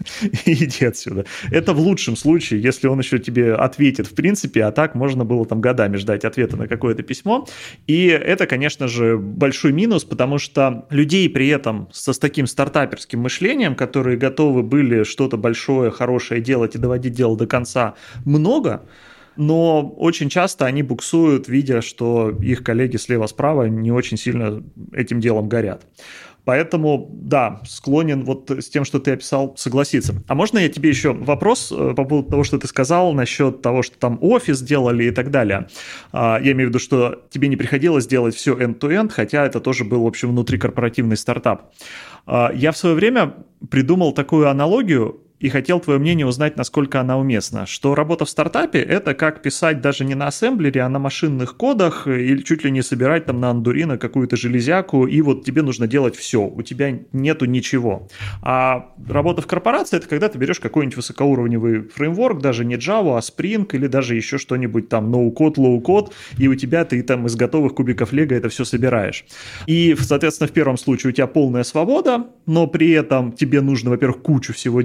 Иди отсюда. Это в лучшем случае, если он еще тебе ответит в принципе, а так можно было там годами ждать ответа на какое-то письмо. И это, конечно же, большой минус, потому что людей при этом со, с таким стартаперским мышлением, которые готовы были что-то большое, хорошее делать и доводить дело до конца, много. Но очень часто они буксуют, видя, что их коллеги слева-справа не очень сильно этим делом горят. Поэтому, да, склонен вот с тем, что ты описал, согласиться. А можно я тебе еще вопрос по поводу того, что ты сказал насчет того, что там офис делали и так далее? Я имею в виду, что тебе не приходилось делать все end-to-end, хотя это тоже был, в общем, внутрикорпоративный стартап. Я в свое время придумал такую аналогию, и хотел твое мнение узнать, насколько она уместна. Что работа в стартапе – это как писать даже не на ассемблере, а на машинных кодах, или чуть ли не собирать там на Андурино какую-то железяку, и вот тебе нужно делать все, у тебя нету ничего. А работа в корпорации – это когда ты берешь какой-нибудь высокоуровневый фреймворк, даже не Java, а Spring, или даже еще что-нибудь там no-code, low-code, и у тебя ты там из готовых кубиков лего это все собираешь. И, соответственно, в первом случае у тебя полная свобода, но при этом тебе нужно, во-первых, кучу всего делать,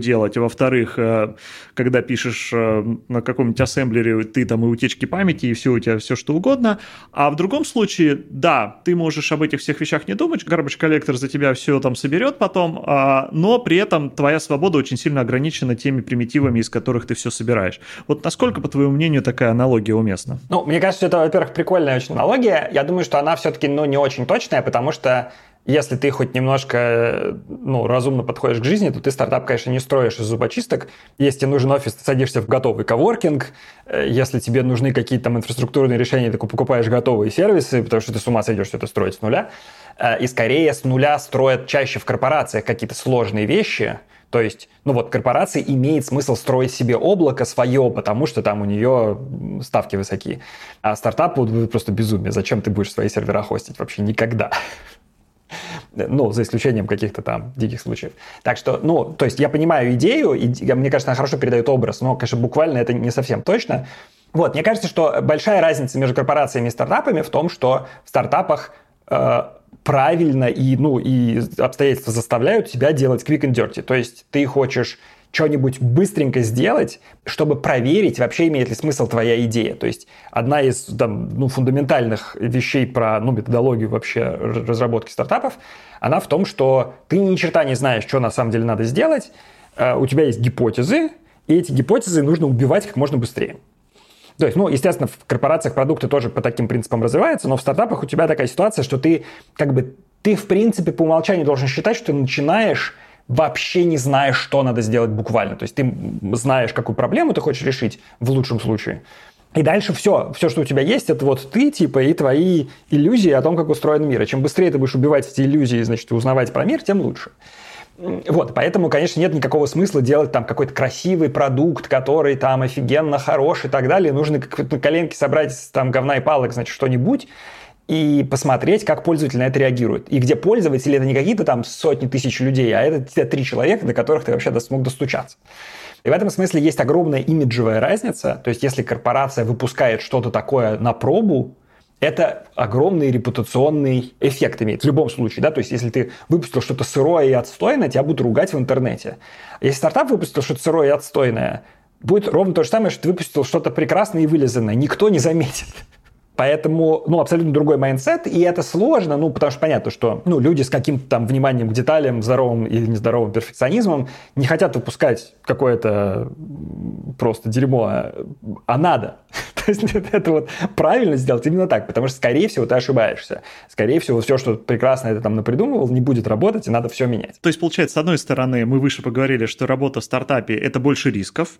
во-вторых, когда пишешь на каком-нибудь ассемблере, ты там и утечки памяти, и все у тебя все что угодно. А в другом случае, да, ты можешь об этих всех вещах не думать, garbage collector за тебя все там соберет потом, но при этом твоя свобода очень сильно ограничена теми примитивами, из которых ты все собираешь. Вот насколько, по твоему мнению, такая аналогия уместна? Ну, мне кажется, это, во-первых, прикольная очень аналогия. Я думаю, что она все-таки, ну, не очень точная, потому что если ты хоть немножко, ну, разумно подходишь к жизни, то ты стартап, конечно, не строишь из зубочисток. Если тебе нужен офис, ты садишься в готовый коворкинг. Если тебе нужны какие-то там инфраструктурные решения, ты покупаешь готовые сервисы, потому что ты с ума сойдешь все это строить с нуля. И скорее с нуля строят чаще в корпорациях какие-то сложные вещи. То есть, ну вот, корпорации имеет смысл строить себе облако свое, потому что там у нее ставки высокие. А стартапу просто безумие. Зачем ты будешь свои сервера хостить? Вообще никогда. Ну, за исключением каких-то там диких случаев. Так что, ну, то есть я понимаю идею, и, мне кажется, она хорошо передает образ, но, конечно, буквально это не совсем точно. Вот, мне кажется, что большая разница между корпорациями и стартапами в том, что в стартапах э, правильно и, ну, и обстоятельства заставляют тебя делать quick and dirty. То есть ты хочешь что-нибудь быстренько сделать, чтобы проверить, вообще имеет ли смысл твоя идея. То есть одна из там, ну, фундаментальных вещей про ну, методологию вообще разработки стартапов, она в том, что ты ни черта не знаешь, что на самом деле надо сделать, у тебя есть гипотезы, и эти гипотезы нужно убивать как можно быстрее. То есть, ну, естественно, в корпорациях продукты тоже по таким принципам развиваются, но в стартапах у тебя такая ситуация, что ты как бы, ты в принципе по умолчанию должен считать, что ты начинаешь вообще не знаешь, что надо сделать буквально. То есть ты знаешь, какую проблему ты хочешь решить в лучшем случае. И дальше все, все, что у тебя есть, это вот ты, типа, и твои иллюзии о том, как устроен мир. И чем быстрее ты будешь убивать эти иллюзии, значит, узнавать про мир, тем лучше. Вот, поэтому, конечно, нет никакого смысла делать там какой-то красивый продукт, который там офигенно хороший и так далее. Нужно как-то на коленке собрать там говна и палок, значит, что-нибудь, и посмотреть, как пользователь на это реагирует. И где пользователи — это не какие-то там сотни тысяч людей, а это те три человека, до которых ты вообще смог достучаться. И в этом смысле есть огромная имиджевая разница. То есть если корпорация выпускает что-то такое на пробу, это огромный репутационный эффект имеет в любом случае. Да? То есть если ты выпустил что-то сырое и отстойное, тебя будут ругать в интернете. Если стартап выпустил что-то сырое и отстойное, будет ровно то же самое, что ты выпустил что-то прекрасное и вылизанное. Никто не заметит. Поэтому, ну, абсолютно другой майндсет, и это сложно, ну, потому что понятно, что, ну, люди с каким-то там вниманием к деталям, здоровым или нездоровым перфекционизмом не хотят выпускать какое-то просто дерьмо, а надо. То есть это вот правильно сделать именно так, потому что, скорее всего, ты ошибаешься. Скорее всего, все, что прекрасно ты там напридумывал, не будет работать, и надо все менять. То есть, получается, с одной стороны, мы выше поговорили, что работа в стартапе – это больше рисков,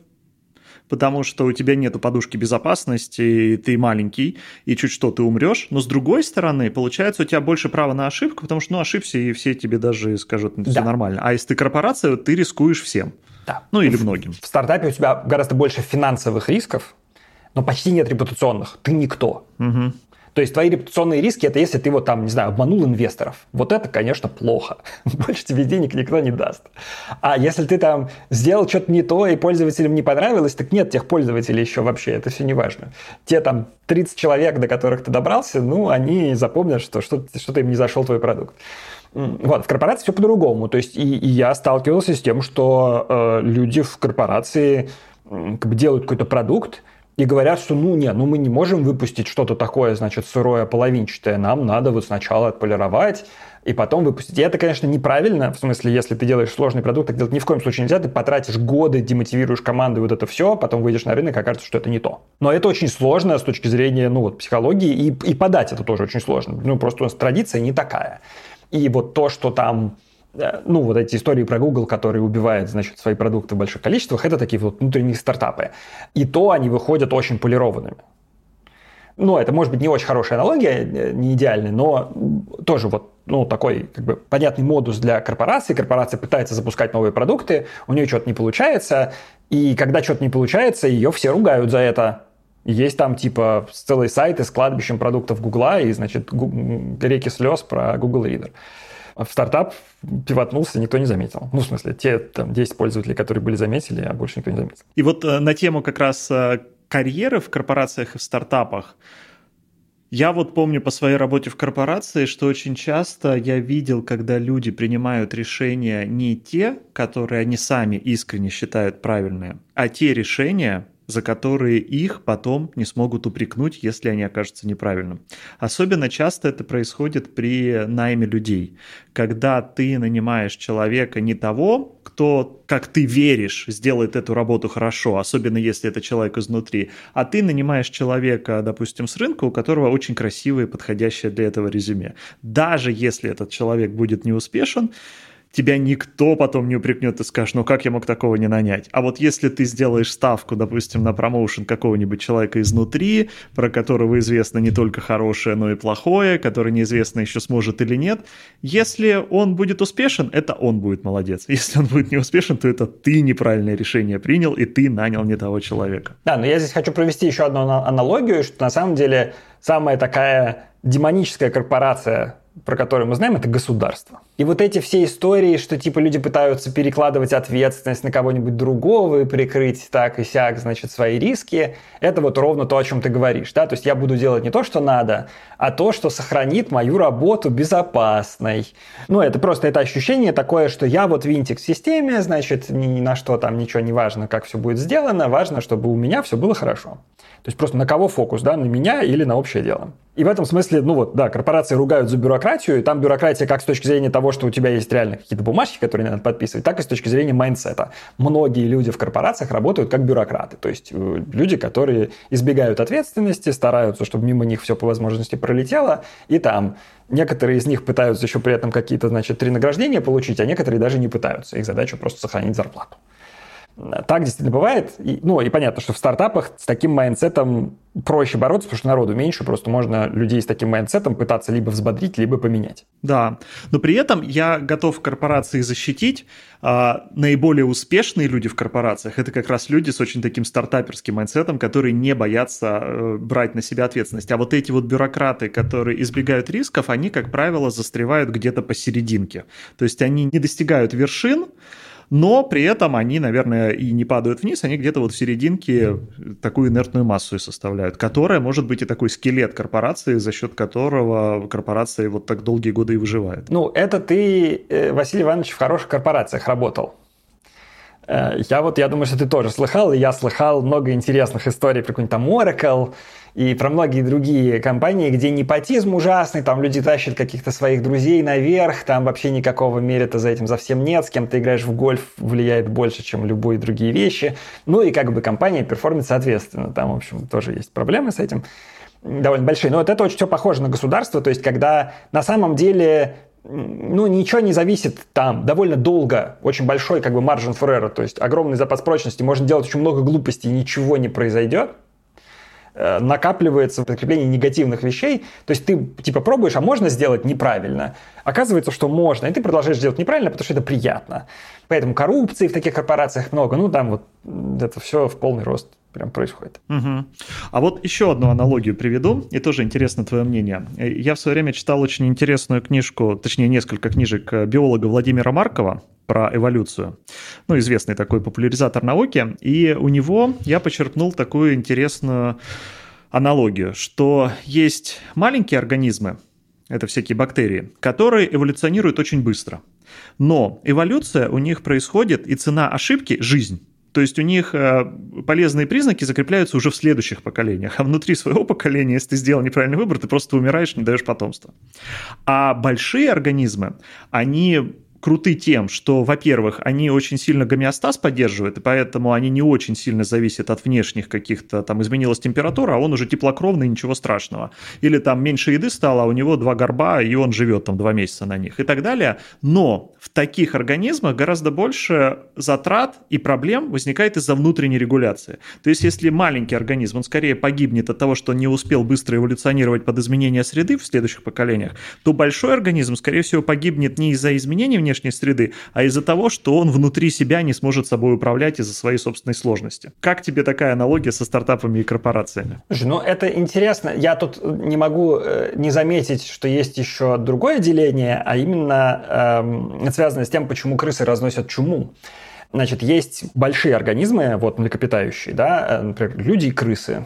потому что у тебя нету подушки безопасности, ты маленький, и чуть что ты умрешь. Но с другой стороны, получается, у тебя больше права на ошибку, потому что, ну, ошибся, и все тебе даже скажут, ну, все да. нормально. А если ты корпорация, ты рискуешь всем. Да. Ну, или многим. В стартапе у тебя гораздо больше финансовых рисков, но почти нет репутационных. Ты никто. Угу. То есть твои репутационные риски – это если ты вот там, не знаю, обманул инвесторов. Вот это, конечно, плохо. Больше тебе денег никто не даст. А если ты там сделал что-то не то и пользователям не понравилось, так нет тех пользователей еще вообще, это все не важно. Те там тридцать человек, до которых ты добрался, ну, они запомнят, что что-то, что-то им не зашел твой продукт. Вот, в корпорации все по-другому. То есть и, и я сталкивался с тем, что э, люди в корпорации э, как бы делают какой-то продукт, и говорят, что ну нет, ну мы не можем выпустить что-то такое, значит, сырое, половинчатое. Нам надо вот сначала отполировать и потом выпустить. И это, конечно, неправильно. В смысле, если ты делаешь сложный продукт, так делать ни в коем случае нельзя. Ты потратишь годы, демотивируешь команду, и вот это все, потом выйдешь на рынок, и окажется, что это не то. Но это очень сложно с точки зрения, ну вот, психологии, и, и подать это тоже очень сложно. Ну, просто у нас традиция не такая. И вот то, что там... Ну, вот эти истории про Google, которые убивают, значит, свои продукты в больших количествах, это такие вот внутренние стартапы. И то они выходят очень полированными. Ну, это, может быть, не очень хорошая аналогия, не идеальная, но тоже вот, ну, такой, как бы, понятный модус для корпорации. Корпорация пытается запускать новые продукты, у нее что-то не получается, и когда что-то не получается, ее все ругают за это. Есть там, типа, целые сайты с кладбищем продуктов Гугла и, значит, реки слез про Google Reader. В стартап пивотнулся, никто не заметил. Ну, в смысле, те там десять пользователей, которые были заметили, а больше никто не заметил. И вот э, на тему как раз э, карьеры в корпорациях и в стартапах, Я вот помню по своей работе в корпорации, что очень часто я видел, когда люди принимают решения не те, которые они сами искренне считают правильные, а те решения, за которые их потом не смогут упрекнуть, если они окажутся неправильным. Особенно часто это происходит при найме людей, когда ты нанимаешь человека не того, кто, как ты веришь, сделает эту работу хорошо, особенно если это человек изнутри, а ты нанимаешь человека, допустим, с рынка, у которого очень красивое и подходящее для этого резюме. Даже если этот человек будет неуспешен, тебя никто потом не упрекнет и скажет, ну как я мог такого не нанять? А вот если ты сделаешь ставку, допустим, на промоушен какого-нибудь человека изнутри, про которого известно не только хорошее, но и плохое, который неизвестно еще сможет или нет, если он будет успешен, это он будет молодец. Если он будет не успешен, то это ты неправильное решение принял, и ты нанял не того человека. Да, но я здесь хочу провести еще одну аналогию, что на самом деле самая такая демоническая корпорация, про которую мы знаем, это государство. И вот эти все истории, что типа люди пытаются перекладывать ответственность на кого-нибудь другого и прикрыть так и сяк, значит, свои риски, это вот ровно то, о чем ты говоришь, да, то есть я буду делать не то, что надо, а то, что сохранит мою работу безопасной. Ну, это просто это ощущение такое, что я вот винтик в системе, значит, ни на что там ничего не важно, как все будет сделано, важно, чтобы у меня все было хорошо. То есть просто на кого фокус, да, на меня или на общее дело. И в этом смысле, ну вот, да, корпорации ругают за бюрократию, и там бюрократия как с точки зрения того, что у тебя есть реально какие-то бумажки, которые надо подписывать, так и с точки зрения майндсета. Многие люди в корпорациях работают как бюрократы, то есть люди, которые избегают ответственности, стараются, чтобы мимо них все по возможности пролетело, и там некоторые из них пытаются еще при этом какие-то, значит, три награждения получить, а некоторые даже не пытаются. Их задача просто сохранить зарплату. Так действительно бывает. И, ну, и понятно, что в стартапах с таким майндсетом проще бороться, потому что народу меньше, просто можно людей с таким майндсетом пытаться либо взбодрить, либо поменять. Да, но при этом я готов корпорации защитить. А, наиболее успешные люди в корпорациях – это как раз люди с очень таким стартаперским майндсетом, которые не боятся э, брать на себя ответственность. А вот эти вот бюрократы, которые избегают рисков, они, как правило, застревают где-то посерединке. То есть они не достигают вершин, но при этом они, наверное, и не падают вниз, они где-то вот в серединке такую инертную массу и составляют, которая может быть и такой скелет корпорации, за счет которого корпорация вот так долгие годы и выживает. Ну, это ты, Василий Иванович, в хороших корпорациях работал. Я вот, я думаю, что ты тоже слыхал, и я слыхал много интересных историй про какой-нибудь там Oracle и про многие другие компании, где непотизм ужасный, там люди тащат каких-то своих друзей наверх, там вообще никакого мерита за этим совсем нет, с кем ты играешь в гольф влияет больше, чем любые другие вещи, ну и как бы компания перформит соответственно, там, в общем, тоже есть проблемы с этим довольно большие, но вот это очень все похоже на государство, то есть когда на самом деле... Ну, ничего не зависит там довольно долго, очень большой как бы margin for error, то есть огромный запас прочности, можно делать очень много глупостей, ничего не произойдет, накапливается подкрепление негативных вещей, то есть ты типа пробуешь, а можно сделать неправильно, оказывается, что можно, и ты продолжаешь делать неправильно, потому что это приятно, поэтому коррупции в таких корпорациях много, ну там вот это все в полный рост прям происходит. Угу. А вот еще одну аналогию приведу, и тоже интересно твое мнение. Я в свое время читал очень интересную книжку, точнее несколько книжек биолога Владимира Маркова про эволюцию, ну, известный такой популяризатор науки, и у него я почерпнул такую интересную аналогию, что есть маленькие организмы, это всякие бактерии, которые эволюционируют очень быстро, но эволюция у них происходит, и цена ошибки – жизнь. То есть у них полезные признаки закрепляются уже в следующих поколениях, а внутри своего поколения, если ты сделал неправильный выбор, ты просто умираешь, не даешь потомства. А большие организмы, они круты тем, что, во-первых, они очень сильно гомеостаз поддерживают, и поэтому они не очень сильно зависят от внешних каких-то, там, изменилась температура, а он уже теплокровный, ничего страшного. Или там меньше еды стало, а у него два горба, и он живет там два месяца на них и так далее. Но в таких организмах гораздо больше затрат и проблем возникает из-за внутренней регуляции. То есть, если маленький организм, он скорее погибнет от того, что он не успел быстро эволюционировать под изменения среды в следующих поколениях, то большой организм, скорее всего, погибнет не из-за изменений внешней среды, а из-за того, что он внутри себя не сможет собой управлять из-за своей собственной сложности. Как тебе такая аналогия со стартапами и корпорациями? Слушай, ну это интересно. Я тут не могу э, не заметить, что есть еще другое деление, а именно э, связанное с тем, почему крысы разносят чуму. Значит, есть большие организмы, вот млекопитающие, да, например, люди и крысы.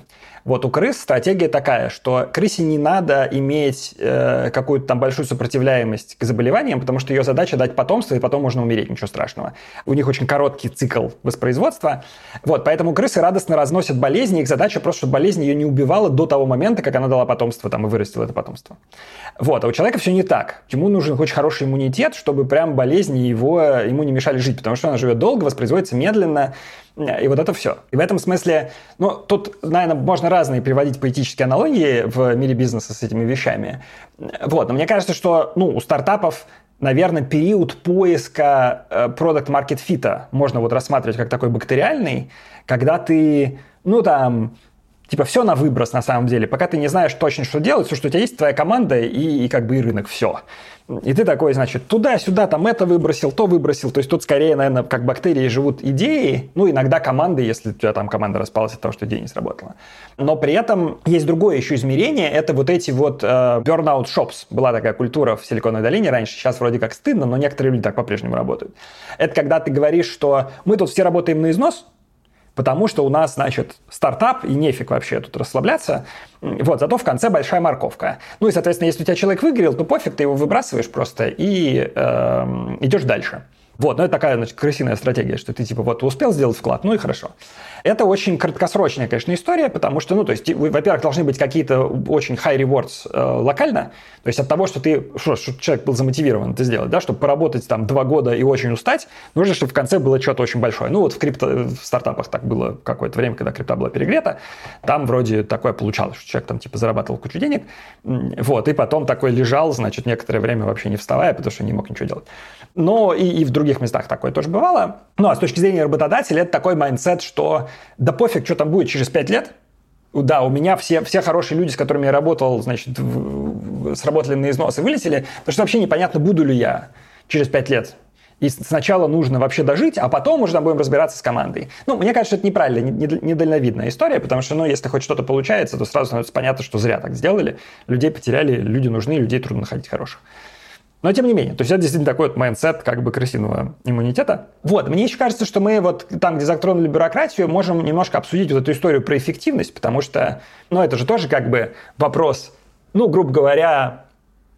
Вот у крыс стратегия такая, что крысе не надо иметь э, какую-то там большую сопротивляемость к заболеваниям, потому что ее задача дать потомство, и потом можно умереть, ничего страшного. У них очень короткий цикл воспроизводства. Вот, поэтому крысы радостно разносят болезни, их задача просто, чтобы болезнь ее не убивала до того момента, как она дала потомство там, и вырастила это потомство. Вот, а у человека все не так. Ему нужен очень хороший иммунитет, чтобы прям болезни его, ему не мешали жить, потому что она живет долго, воспроизводится медленно, и вот это все. И в этом смысле, ну, тут, наверное, можно разные приводить поэтические аналогии в мире бизнеса с этими вещами. Вот, но мне кажется, что, ну, у стартапов, наверное, период поиска product-market fit можно вот рассматривать как такой бактериальный, когда ты, ну, там, типа, все на выброс на самом деле. Пока ты не знаешь точно, что делать, все, что у тебя есть, твоя команда и, и как бы и рынок, все. И ты такой, значит, туда-сюда, там это выбросил, то выбросил. То есть тут скорее, наверное, как бактерии живут идеи, ну, иногда команды, если у тебя там команда распалась от того, что идея не сработала. Но при этом есть другое еще измерение, это вот эти вот э, burnout shops. Была такая культура в Силиконовой долине раньше, сейчас вроде как стыдно, но некоторые люди так по-прежнему работают. Это когда ты говоришь, что мы тут все работаем на износ, потому что у нас, значит, стартап, и нефиг вообще тут расслабляться. Вот, зато в конце большая морковка. Ну и, соответственно, если у тебя человек выгорел, то пофиг, ты его выбрасываешь просто и э, идешь дальше. Вот, ну это такая, значит, крысиная стратегия, что ты типа вот успел сделать вклад, ну и хорошо. Это очень краткосрочная, конечно, история, потому что, ну, то есть, вы, во-первых, должны быть какие-то очень high rewards э, локально, то есть от того, что ты, что, что человек был замотивирован это сделать, да, чтобы поработать там два года и очень устать, нужно, чтобы в конце было что-то очень большое. Ну, вот в крипто, в стартапах так было какое-то время, когда крипта была перегрета, там вроде такое получалось, что человек там типа зарабатывал кучу денег, вот, и потом такой лежал, значит, некоторое время вообще не вставая, потому что не мог ничего делать. Но и, и в других местах такое тоже бывало. Ну, а с точки зрения работодателя, это такой майндсет, что да пофиг, что там будет через пять лет. Да, у меня все, все хорошие люди, с которыми я работал, значит, в, сработали на износ и вылетели, потому что вообще непонятно, буду ли я через пять лет. И сначала нужно вообще дожить, а потом уже будем разбираться с командой. Ну, мне кажется, это неправильно, недальновидная история, потому что, ну, если хоть что-то получается, то сразу становится понятно, что зря так сделали. Людей потеряли, люди нужны, людей трудно находить хороших. Но тем не менее, то есть это действительно такой вот майндсет как бы крысиного иммунитета. Вот, мне еще кажется, что мы вот там, где затронули бюрократию, можем немножко обсудить вот эту историю про эффективность, потому что, ну, это же тоже как бы вопрос, ну, грубо говоря,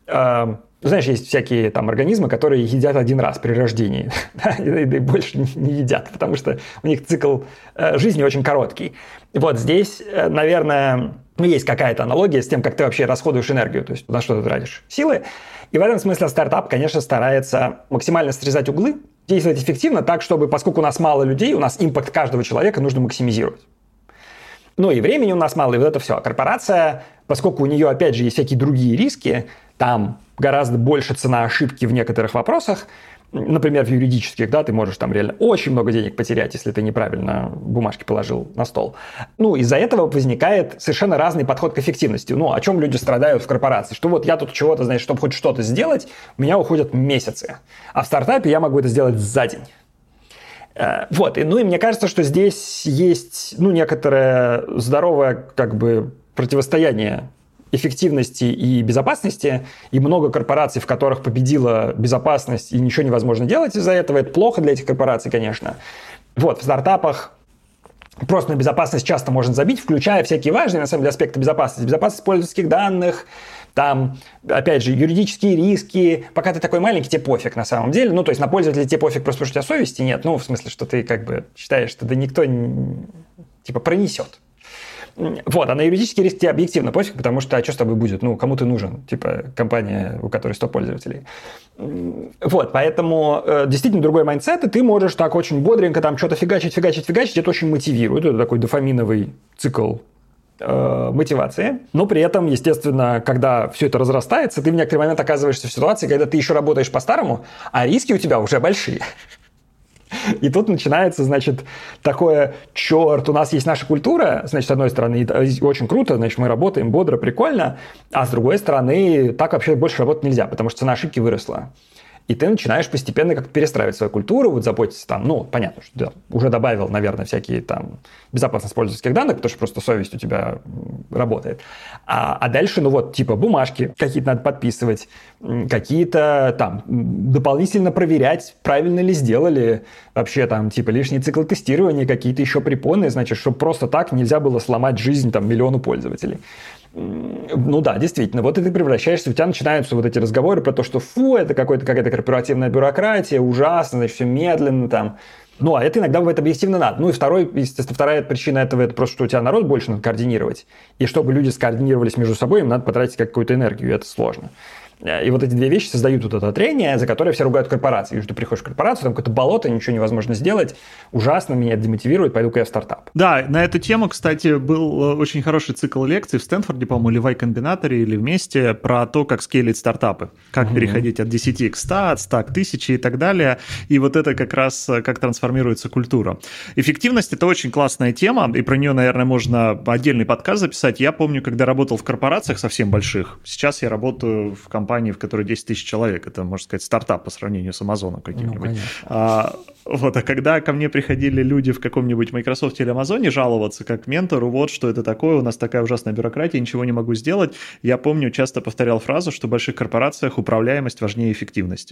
э, знаешь, есть всякие там организмы, которые едят один раз при рождении, и больше не едят, потому что у них цикл э, жизни очень короткий. Вот здесь, э, наверное, есть какая-то аналогия с тем, как ты вообще расходуешь энергию, то есть на что ты тратишь силы. И в этом смысле стартап, конечно, старается максимально срезать углы, действовать эффективно так, чтобы, поскольку у нас мало людей, у нас импакт каждого человека нужно максимизировать. Ну и времени у нас мало, и вот это все. А корпорация, поскольку у нее, опять же, есть всякие другие риски, там гораздо больше цена ошибки в некоторых вопросах, например, в юридических, да, ты можешь там реально очень много денег потерять, если ты неправильно бумажки положил на стол. Ну, из-за этого возникает совершенно разный подход к эффективности. Ну, о чем люди страдают в корпорации? Что вот я тут чего-то, значит, чтобы хоть что-то сделать, у меня уходят месяцы. А в стартапе я могу это сделать за день. Вот, и, ну и мне кажется, что здесь есть, ну, некоторое здоровое, как бы, противостояние эффективности и безопасности, и много корпораций, в которых победила безопасность, и ничего невозможно делать из-за этого. Это плохо для этих корпораций, конечно. Вот, в стартапах просто на безопасность часто можно забить, включая всякие важные, на самом деле, аспекты безопасности. Безопасность пользовательских данных, там, опять же, юридические риски. Пока ты такой маленький, тебе пофиг на самом деле. Ну, то есть на пользователя тебе пофиг, просто потому что у тебя совести нет. Ну, в смысле, что ты как бы считаешь, что да никто, типа, пронесет. Вот, а на юридические риски тебе объективно пофиг, потому что а что с тобой будет? Ну, кому ты нужен? Типа, компания, у которой сто пользователей. Вот, поэтому э, действительно другой майндсет, и ты можешь так очень бодренько там что-то фигачить, фигачить, фигачить, это очень мотивирует. Это такой дофаминовый цикл э, мотивации. Но при этом, естественно, когда все это разрастается, ты в некоторый момент оказываешься в ситуации, когда ты еще работаешь по-старому, а риски у тебя уже большие. И тут начинается, значит, такое, черт, у нас есть наша культура, значит, с одной стороны, очень круто, значит, мы работаем бодро, прикольно, а с другой стороны, так вообще больше работать нельзя, потому что цена ошибки выросла. и ты начинаешь постепенно как-то перестраивать свою культуру, вот заботиться там, ну, понятно, что да, уже добавил, наверное, всякие там безопасность пользовательских данных, потому что просто совесть у тебя работает. А, а дальше, ну вот, типа бумажки какие-то надо подписывать, какие-то там дополнительно проверять, правильно ли сделали, вообще там типа лишний цикл тестирования, какие-то еще препоны, значит, чтобы просто так нельзя было сломать жизнь там миллиону пользователей. Ну да, действительно, вот и ты превращаешься, у тебя начинаются вот эти разговоры про то, что фу, это какой-то, какая-то корпоративная бюрократия, ужасно, значит, все медленно там. Ну, а это иногда бывает объективно надо. Ну и второй, естественно, вторая причина этого, это просто, что у тебя народ больше надо координировать. И чтобы люди скоординировались между собой, им надо потратить какую-то энергию, и это сложно. И вот эти две вещи создают вот это трение, за которое все ругают корпорации. И что ты приходишь в корпорацию, там какое-то болото, ничего невозможно сделать, ужасно, меня это демотивирует, пойду-ка я в стартап. Да, на эту тему, кстати, был очень хороший цикл лекций в Стэнфорде, по-моему, или в Y-комбинаторе, или вместе, про то, как скейлить стартапы, как mm-hmm. переходить от десяти к ста, от ста к тысяче и так далее. И вот это как раз как трансформируется культура. Эффективность – это очень классная тема, и про нее, наверное, можно отдельный подкаст записать. Я помню, когда работал в корпорациях совсем больших, сейчас я работаю в компании, компании, в которой десять тысяч человек. Это, можно сказать, стартап по сравнению с Амазоном каким-нибудь. Ну, а, вот, а когда ко мне приходили люди в каком-нибудь Microsoft или Амазоне жаловаться как ментору, вот что это такое, у нас такая ужасная бюрократия, ничего не могу сделать, я помню, часто повторял фразу, что в больших корпорациях управляемость важнее эффективности.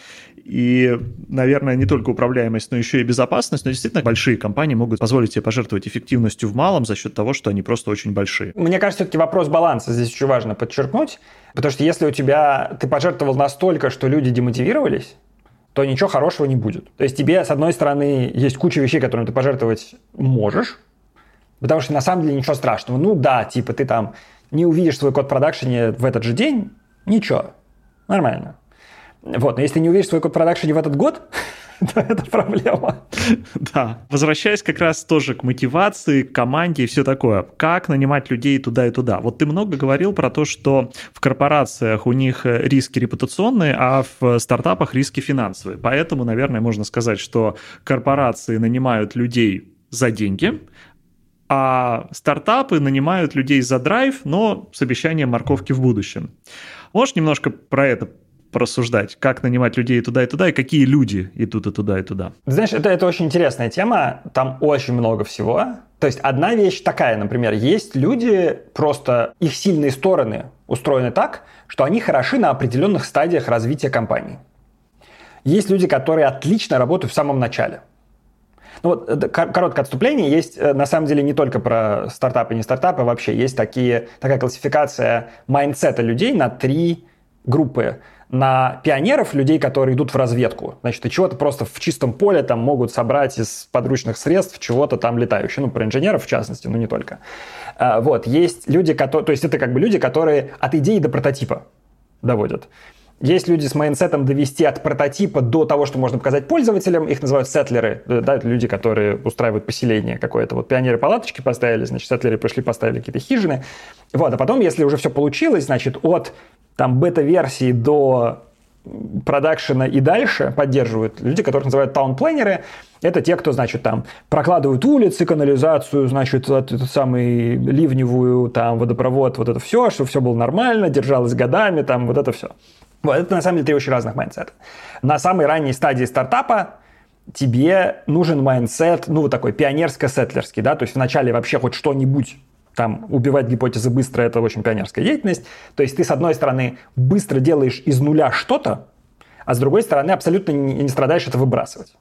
И, наверное, не только управляемость, но еще и безопасность. Но действительно, большие компании могут позволить себе пожертвовать эффективностью в малом за счет того, что они просто очень большие. Мне кажется, все-таки вопрос баланса здесь очень важно подчеркнуть. Потому что если у тебя ты пожертвовал настолько, что люди демотивировались, то ничего хорошего не будет. То есть тебе, с одной стороны, есть куча вещей, которыми ты пожертвовать можешь, потому что на самом деле ничего страшного. Ну да, типа ты там не увидишь свой код в продакшене в этот же день, ничего, нормально. Вот, но если ты не увидишь свой код в продакшене в этот год, то это проблема. Да. Возвращаясь как раз тоже к мотивации, к команде и все такое. Как нанимать людей туда и туда? Вот ты много говорил про то, что в корпорациях у них риски репутационные, а в стартапах риски финансовые. Поэтому, наверное, можно сказать, что корпорации нанимают людей за деньги, а стартапы нанимают людей за драйв, но с обещанием морковки в будущем. Можешь немножко про это порассуждать, как нанимать людей и туда, и туда, и какие люди идут и туда, и туда? Знаешь, это, это очень интересная тема, там очень много всего. То есть одна вещь такая, например, есть люди, просто их сильные стороны устроены так, что они хороши на определенных стадиях развития компании. Есть люди, которые отлично работают в самом начале. Ну вот, короткое отступление, есть на самом деле не только про стартапы, не стартапы, вообще есть такие, такая классификация майндсета людей на три группы. На пионеров, людей, которые идут в разведку. Значит, и чего-то просто в чистом поле там могут собрать из подручных средств чего-то там летающего. Ну, про инженеров в частности, но не только. А, вот, есть люди, которые... То есть это как бы люди, которые от идеи до прототипа доводят. Есть люди с майндсетом довести от прототипа до того, что можно показать пользователям. Их называют сеттлеры. Да, это люди, которые устраивают поселение какое-то. Вот пионеры палаточки поставили, значит, сеттлеры пришли, поставили какие-то хижины. Вот, а потом, если уже все получилось, значит, от там бета-версии до продакшена и дальше поддерживают люди, которых называют таун-планеры. Это те, кто, значит, там прокладывают улицы, канализацию, значит, эту самую ливневую, там, водопровод, вот это все, чтобы все было нормально, держалось годами, там, вот это все. Вот, это, на самом деле, три очень разных майндсета. На самой ранней стадии стартапа тебе нужен майндсет, ну, вот такой пионерско-сеттлерский, да, то есть вначале вообще хоть что-нибудь там убивать гипотезы быстро – это очень пионерская деятельность. То есть ты, с одной стороны, быстро делаешь из нуля что-то, а с другой стороны, абсолютно не, не страдаешь это выбрасывать.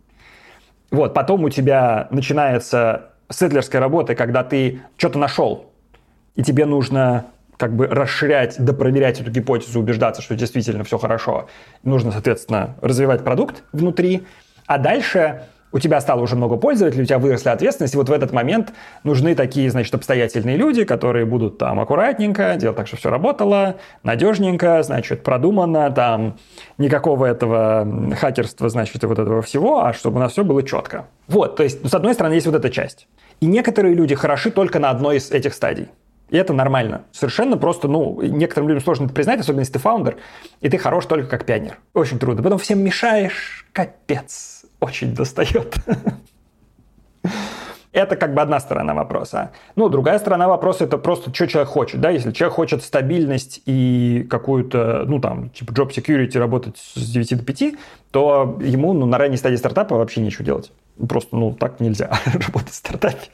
Вот, потом у тебя начинается сеттлерская работа, когда ты что-то нашел, и тебе нужно как бы расширять, допроверять эту гипотезу, убеждаться, что действительно все хорошо. Нужно, соответственно, развивать продукт внутри, а дальше у тебя стало уже много пользователей, у тебя выросла ответственность, и вот в этот момент нужны такие, значит, обстоятельные люди, которые будут там аккуратненько делать так, чтобы все работало, надежненько, значит, продуманно, там никакого этого хакерства, значит, и вот этого всего, а чтобы у нас все было четко. Вот, то есть, с одной стороны, есть вот эта часть. И некоторые люди хороши только на одной из этих стадий. И это нормально. Совершенно просто, ну, некоторым людям сложно это признать, особенно если ты фаундер, и ты хорош только как пионер. Очень трудно. Потом всем мешаешь, капец. Очень достает. Это как бы одна сторона вопроса. Ну, другая сторона вопроса – это просто, что человек хочет. Да? Если человек хочет стабильность и какую-то, ну, там, типа job security, работать с девяти до пяти, то ему ну, на ранней стадии стартапа вообще нечего делать. Просто, ну, так нельзя работать в стартапе.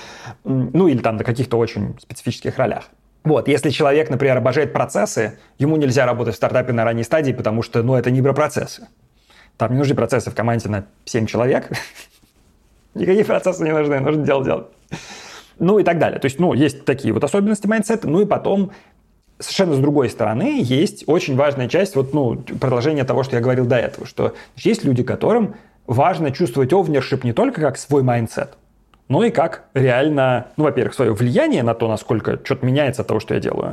Ну, или там на каких-то очень специфических ролях. Вот, если человек, например, обожает процессы, ему нельзя работать в стартапе на ранней стадии, потому что, ну, это не про процессы. Там не нужны процессы в команде на семь человек. Никакие процессы не нужны, нужно дело делать. Ну и так далее. То есть, ну, есть такие вот особенности майндсета. Ну и потом, совершенно с другой стороны, есть очень важная часть, вот, ну, продолжение того, что я говорил до этого, что есть люди, которым важно чувствовать ownership не только как свой майндсет, но и как реально, ну, во-первых, свое влияние на то, насколько что-то меняется от того, что я делаю,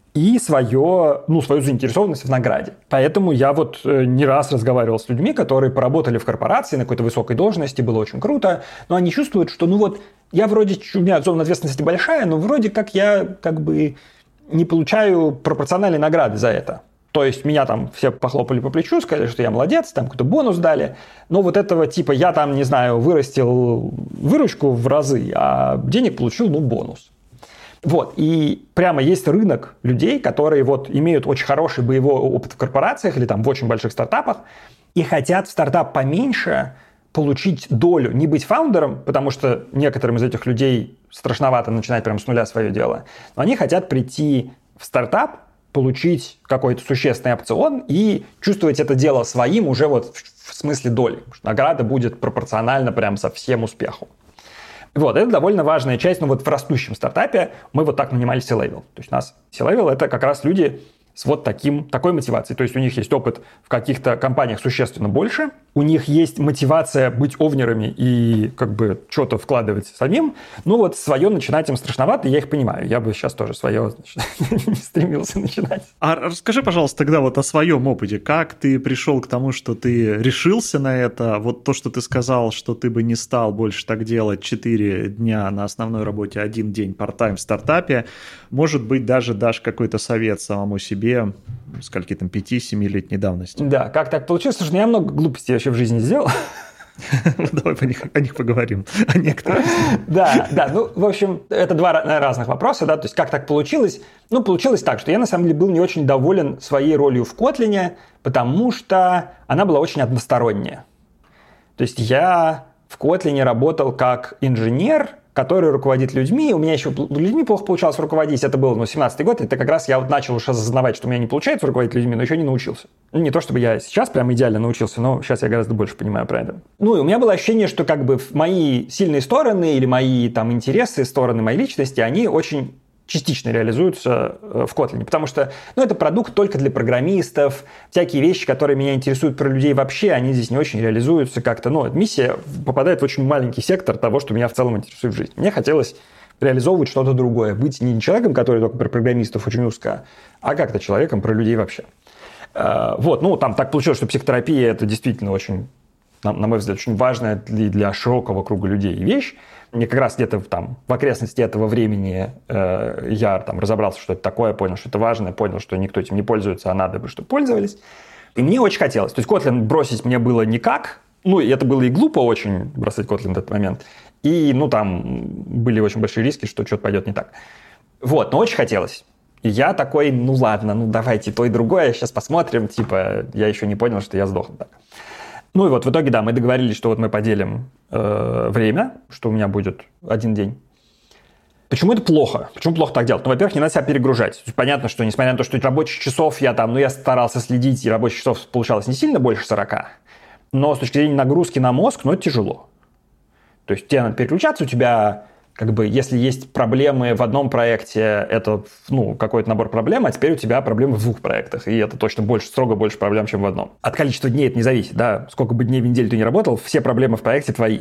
и свое, ну, свою заинтересованность в награде. Поэтому я вот не раз разговаривал с людьми, которые поработали в корпорации на какой-то высокой должности, было очень круто, но они чувствуют, что, ну вот, я вроде, у меня зона ответственности большая, но вроде как я как бы не получаю пропорциональной награды за это. То есть меня там все похлопали по плечу, сказали, что я молодец, там какой-то бонус дали, но вот этого типа я там, не знаю, вырастил выручку в разы, а денег получил, ну, бонус. Вот, и прямо есть рынок людей, которые вот имеют очень хороший боевой опыт в корпорациях или там в очень больших стартапах и хотят в стартап поменьше получить долю, не быть фаундером, потому что некоторым из этих людей страшновато начинать прямо с нуля свое дело, но они хотят прийти в стартап, получить какой-то существенный опцион и чувствовать это дело своим уже вот в смысле доли, потому что награда будет пропорциональна прям со всем успеху. Вот, это довольно важная часть, но вот в растущем стартапе мы вот так нанимали C-Level. То есть у нас C-Level – это как раз люди с вот таким, такой мотивацией. То есть у них есть опыт в каких-то компаниях существенно больше, у них есть мотивация быть овнерами и как бы что-то вкладывать самим. Ну вот свое начинать им страшновато, я их понимаю. Я бы сейчас тоже свое не стремился начинать. А расскажи, пожалуйста, тогда вот о своем опыте. Как ты пришел к тому, что ты решился на это? Вот то, что ты сказал, что ты бы не стал больше так делать четыре дня на основной работе, один день part-time в стартапе. Может быть, даже дашь какой-то совет самому себе, скольки там, пяти-семилетней давности. Да, как так получилось? Слушай, ну я много глупостей вообще в жизни сделал. Давай по них, о них поговорим, о некоторых. Да, да, ну, в общем, это два разных вопроса, да, то есть как так получилось? Ну, получилось так, что я, на самом деле, был не очень доволен своей ролью в Kotlin, потому что она была очень односторонняя. То есть я в Kotlin работал как инженер, который руководит людьми. У меня еще людьми плохо получалось руководить. Это был, ну, семнадцатый год. Это как раз я вот начал уже осознавать, что у меня не получается руководить людьми, но еще не научился. Ну, не то, чтобы я сейчас прям идеально научился, но сейчас я гораздо больше понимаю про это. Ну, и у меня было ощущение, что как бы мои сильные стороны или мои там интересы, стороны моей личности, они очень частично реализуются в Kotlin, потому что, ну, это продукт только для программистов, всякие вещи, которые меня интересуют про людей вообще, они здесь не очень реализуются как-то, ну, миссия попадает в очень маленький сектор того, что меня в целом интересует в жизни. Мне хотелось реализовывать что-то другое, быть не человеком, который только про программистов очень узко, а как-то человеком про людей вообще. Вот, ну, там так получилось, что психотерапия – это действительно очень, на, на мой взгляд, очень важная для, для широкого круга людей вещь. Мне как раз где-то там в окрестности этого времени э, я там разобрался, что это такое, понял, что это важно, понял, что никто этим не пользуется, а надо бы, чтобы пользовались. И мне очень хотелось. То есть Kotlin бросить мне было никак. Ну, и это было и глупо очень бросать Kotlin в этот момент. И, ну, там были очень большие риски, что что-то пойдет не так. Вот, но очень хотелось. И я такой, ну ладно, ну давайте то и другое, сейчас посмотрим. Типа, я еще не понял, что я сдохну так. Ну и вот в итоге, да, мы договорились, что вот мы поделим э, время, что у меня будет один день. Почему это плохо? Почему плохо так делать? Ну, во-первых, не надо себя перегружать. Понятно, что несмотря на то, что рабочих часов я там, ну, я старался следить, и рабочих часов получалось не сильно больше сорока, но с точки зрения нагрузки на мозг, ну, это тяжело. То есть тебе надо переключаться, у тебя, как бы, если есть проблемы в одном проекте, это, ну, какой-то набор проблем, а теперь у тебя проблемы в двух проектах, и это точно больше, строго больше проблем, чем в одном. От количества дней это не зависит, да, сколько бы дней в неделю ты не работал, все проблемы в проекте твои.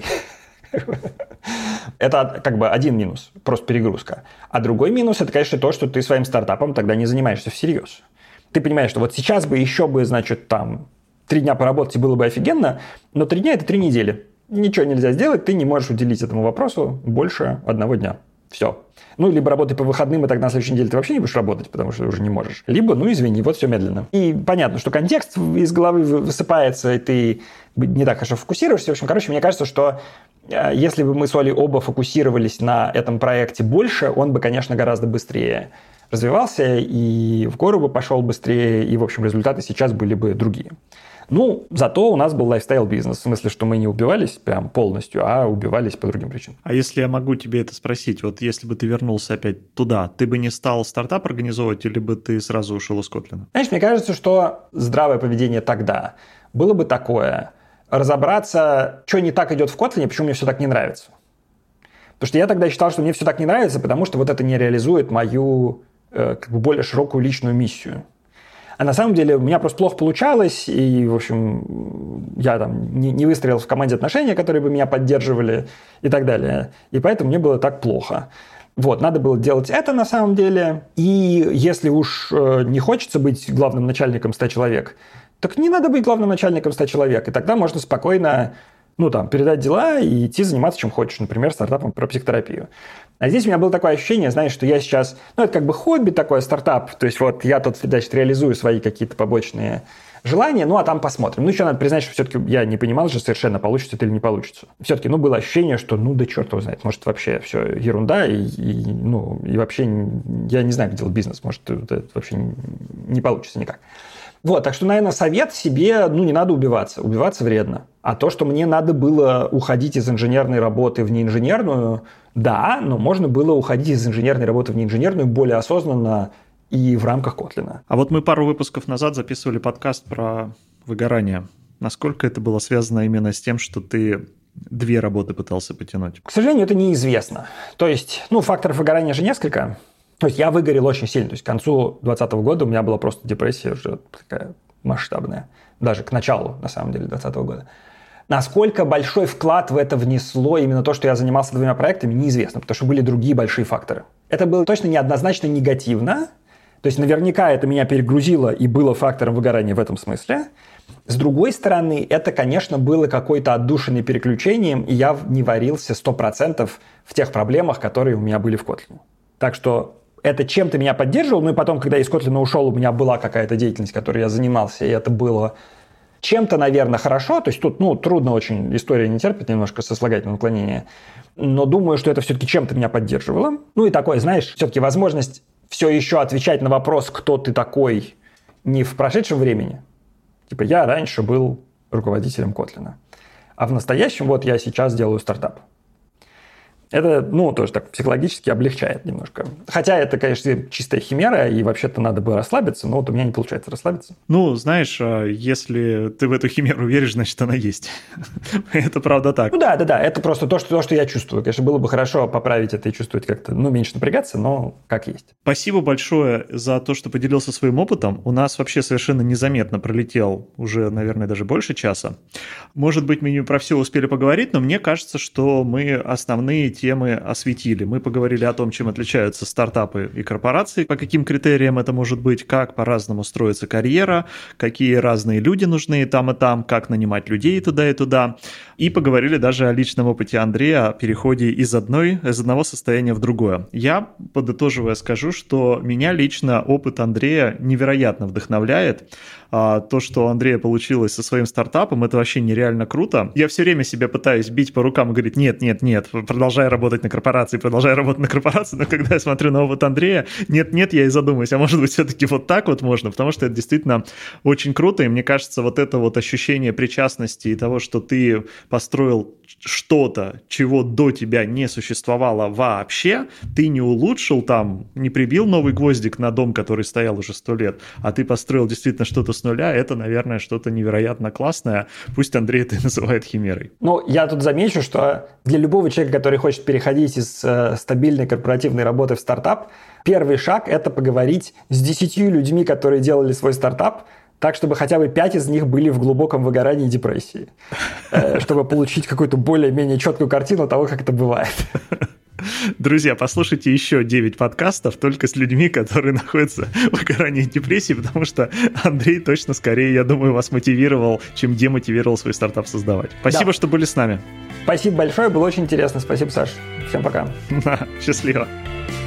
Это как бы один минус, просто перегрузка. А другой минус – это, конечно, то, что ты своим стартапом тогда не занимаешься всерьез. Ты понимаешь, что вот сейчас бы еще бы, значит, там, три дня поработать и было бы офигенно, но три дня – это три недели. Ничего нельзя сделать, ты не можешь уделить этому вопросу больше одного дня. Все. Ну, либо работай по выходным, и тогда на следующей неделе ты вообще не будешь работать, потому что уже не можешь. Либо, ну, извини, вот все медленно. И понятно, что контекст из головы высыпается, и ты не так хорошо фокусируешься. В общем, короче, мне кажется, что Если бы мы с Олей оба фокусировались на этом проекте больше, он бы, конечно, гораздо быстрее развивался, и в гору бы пошел быстрее, и, в общем, результаты сейчас были бы другие. Ну, зато у нас был лайфстайл-бизнес, в смысле, что мы не убивались прям полностью, а убивались по другим причинам. А если я могу тебе это спросить, вот если бы ты вернулся опять туда, ты бы не стал стартап организовывать, или бы ты сразу ушел из Kotlin? Знаешь, мне кажется, что здравое поведение тогда было бы такое: разобраться, что не так идет в Kotlin, почему мне все так не нравится. Потому что я тогда считал, что мне все так не нравится, потому что вот это не реализует мою э, как бы более широкую личную миссию. А на самом деле у меня просто плохо получалось, и, в общем, я там не, не выстроил в команде отношения, которые бы меня поддерживали и так далее. И поэтому мне было так плохо. Вот, надо было делать это на самом деле. И если уж э, не хочется быть главным начальником ста человек, так не надо быть главным начальником ста человек. И тогда можно спокойно, ну, там, передать дела и идти заниматься чем хочешь. Например, стартапом про психотерапию. А здесь у меня было такое ощущение, знаешь, что я сейчас... Ну, это как бы хобби такое, стартап. То есть вот я тут, значит, реализую свои какие-то побочные желания, ну, а там посмотрим. Ну, еще надо признать, что все-таки я не понимал же совершенно, получится это или не получится. Все-таки, ну, было ощущение, что, ну, да черт его знает, может, вообще все ерунда, и, и, ну, и вообще я не знаю, как делать бизнес, может, это вообще не получится никак. Вот, так что, наверное, совет себе, ну, не надо убиваться. Убиваться вредно. А то, что мне надо было уходить из инженерной работы в неинженерную, да, но можно было уходить из инженерной работы в неинженерную более осознанно и в рамках Kotlin. А вот мы пару выпусков назад записывали подкаст про выгорание. Насколько это было связано именно с тем, что ты две работы пытался потянуть? К сожалению, это неизвестно. То есть, ну, факторов выгорания же несколько. То есть я выгорел очень сильно. То есть к концу двадцатого года у меня была просто депрессия уже такая масштабная. Даже к началу, на самом деле, двадцатого года. Насколько большой вклад в это внесло именно то, что я занимался двумя проектами, неизвестно, потому что были другие большие факторы. Это было точно неоднозначно негативно. То есть наверняка это меня перегрузило и было фактором выгорания в этом смысле. С другой стороны, это, конечно, было какой-то отдушиной переключением, и я не варился сто процентов в тех проблемах, которые у меня были в Kotlin. Так что это чем-то меня поддерживало, ну и потом, когда я из Kotlin ушел, у меня была какая-то деятельность, которой я занимался, и это было чем-то, наверное, хорошо. То есть тут, ну, трудно очень, история не терпит немножко сослагательное наклонение, но думаю, что это все-таки чем-то меня поддерживало. Ну и такое, знаешь, все-таки возможность все еще отвечать на вопрос, кто ты такой, не в прошедшем времени. Типа я раньше был руководителем Kotlin, а в настоящем вот я сейчас делаю стартап. Это, ну, тоже так психологически облегчает немножко. Хотя это, конечно, чистая химера, и вообще-то надо бы расслабиться, но вот у меня не получается расслабиться. Ну, знаешь, если ты в эту химеру веришь, значит, она есть. Это правда так. Ну да, да, да, это просто то что, то, что я чувствую. Конечно, было бы хорошо поправить это и чувствовать как-то, ну, меньше напрягаться, но как есть. Спасибо большое за то, что поделился своим опытом. У нас вообще совершенно незаметно пролетел уже, наверное, даже больше часа. Может быть, мы не про все успели поговорить, но мне кажется, что мы основные темы осветили. Мы поговорили о том, чем отличаются стартапы и корпорации, по каким критериям это может быть, как по-разному строится карьера, какие разные люди нужны и там, и там, как нанимать людей туда и туда. И поговорили даже о личном опыте Андрея, о переходе из, одной, из одного состояния в другое. Я, подытоживая, скажу, что меня лично опыт Андрея невероятно вдохновляет. То, что у Андрея получилось со своим стартапом, это вообще нереально круто. Я все время себя пытаюсь бить по рукам и говорить: нет, нет, нет, продолжай работать на корпорации, продолжай работать на корпорации, но когда я смотрю на опыт Андрея, нет, нет, я и задумаюсь, а может быть все-таки вот так вот можно, потому что это действительно очень круто, и мне кажется, вот это вот ощущение причастности и того, что ты построил что-то, чего до тебя не существовало вообще, ты не улучшил там, не прибил новый гвоздик на дом, который стоял уже сто лет, а ты построил действительно что-то с нуля, это, наверное, что-то невероятно классное. Пусть Андрей это и называет химерой. Ну, я тут замечу, что для любого человека, который хочет переходить из э, стабильной корпоративной работы в стартап, первый шаг – это поговорить с десятью людьми, которые делали свой стартап, так, чтобы хотя бы пять из них были в глубоком выгорании и депрессии, э, чтобы получить какую-то более-менее четкую картину того, как это бывает. Друзья, послушайте еще девять подкастов только с людьми, которые находятся в выгорании и депрессии, потому что Андрей точно скорее, я думаю, вас мотивировал, чем демотивировал свой стартап создавать. Спасибо, да. что были с нами. Спасибо большое, было очень интересно. Спасибо, Саш. Всем пока. Счастливо.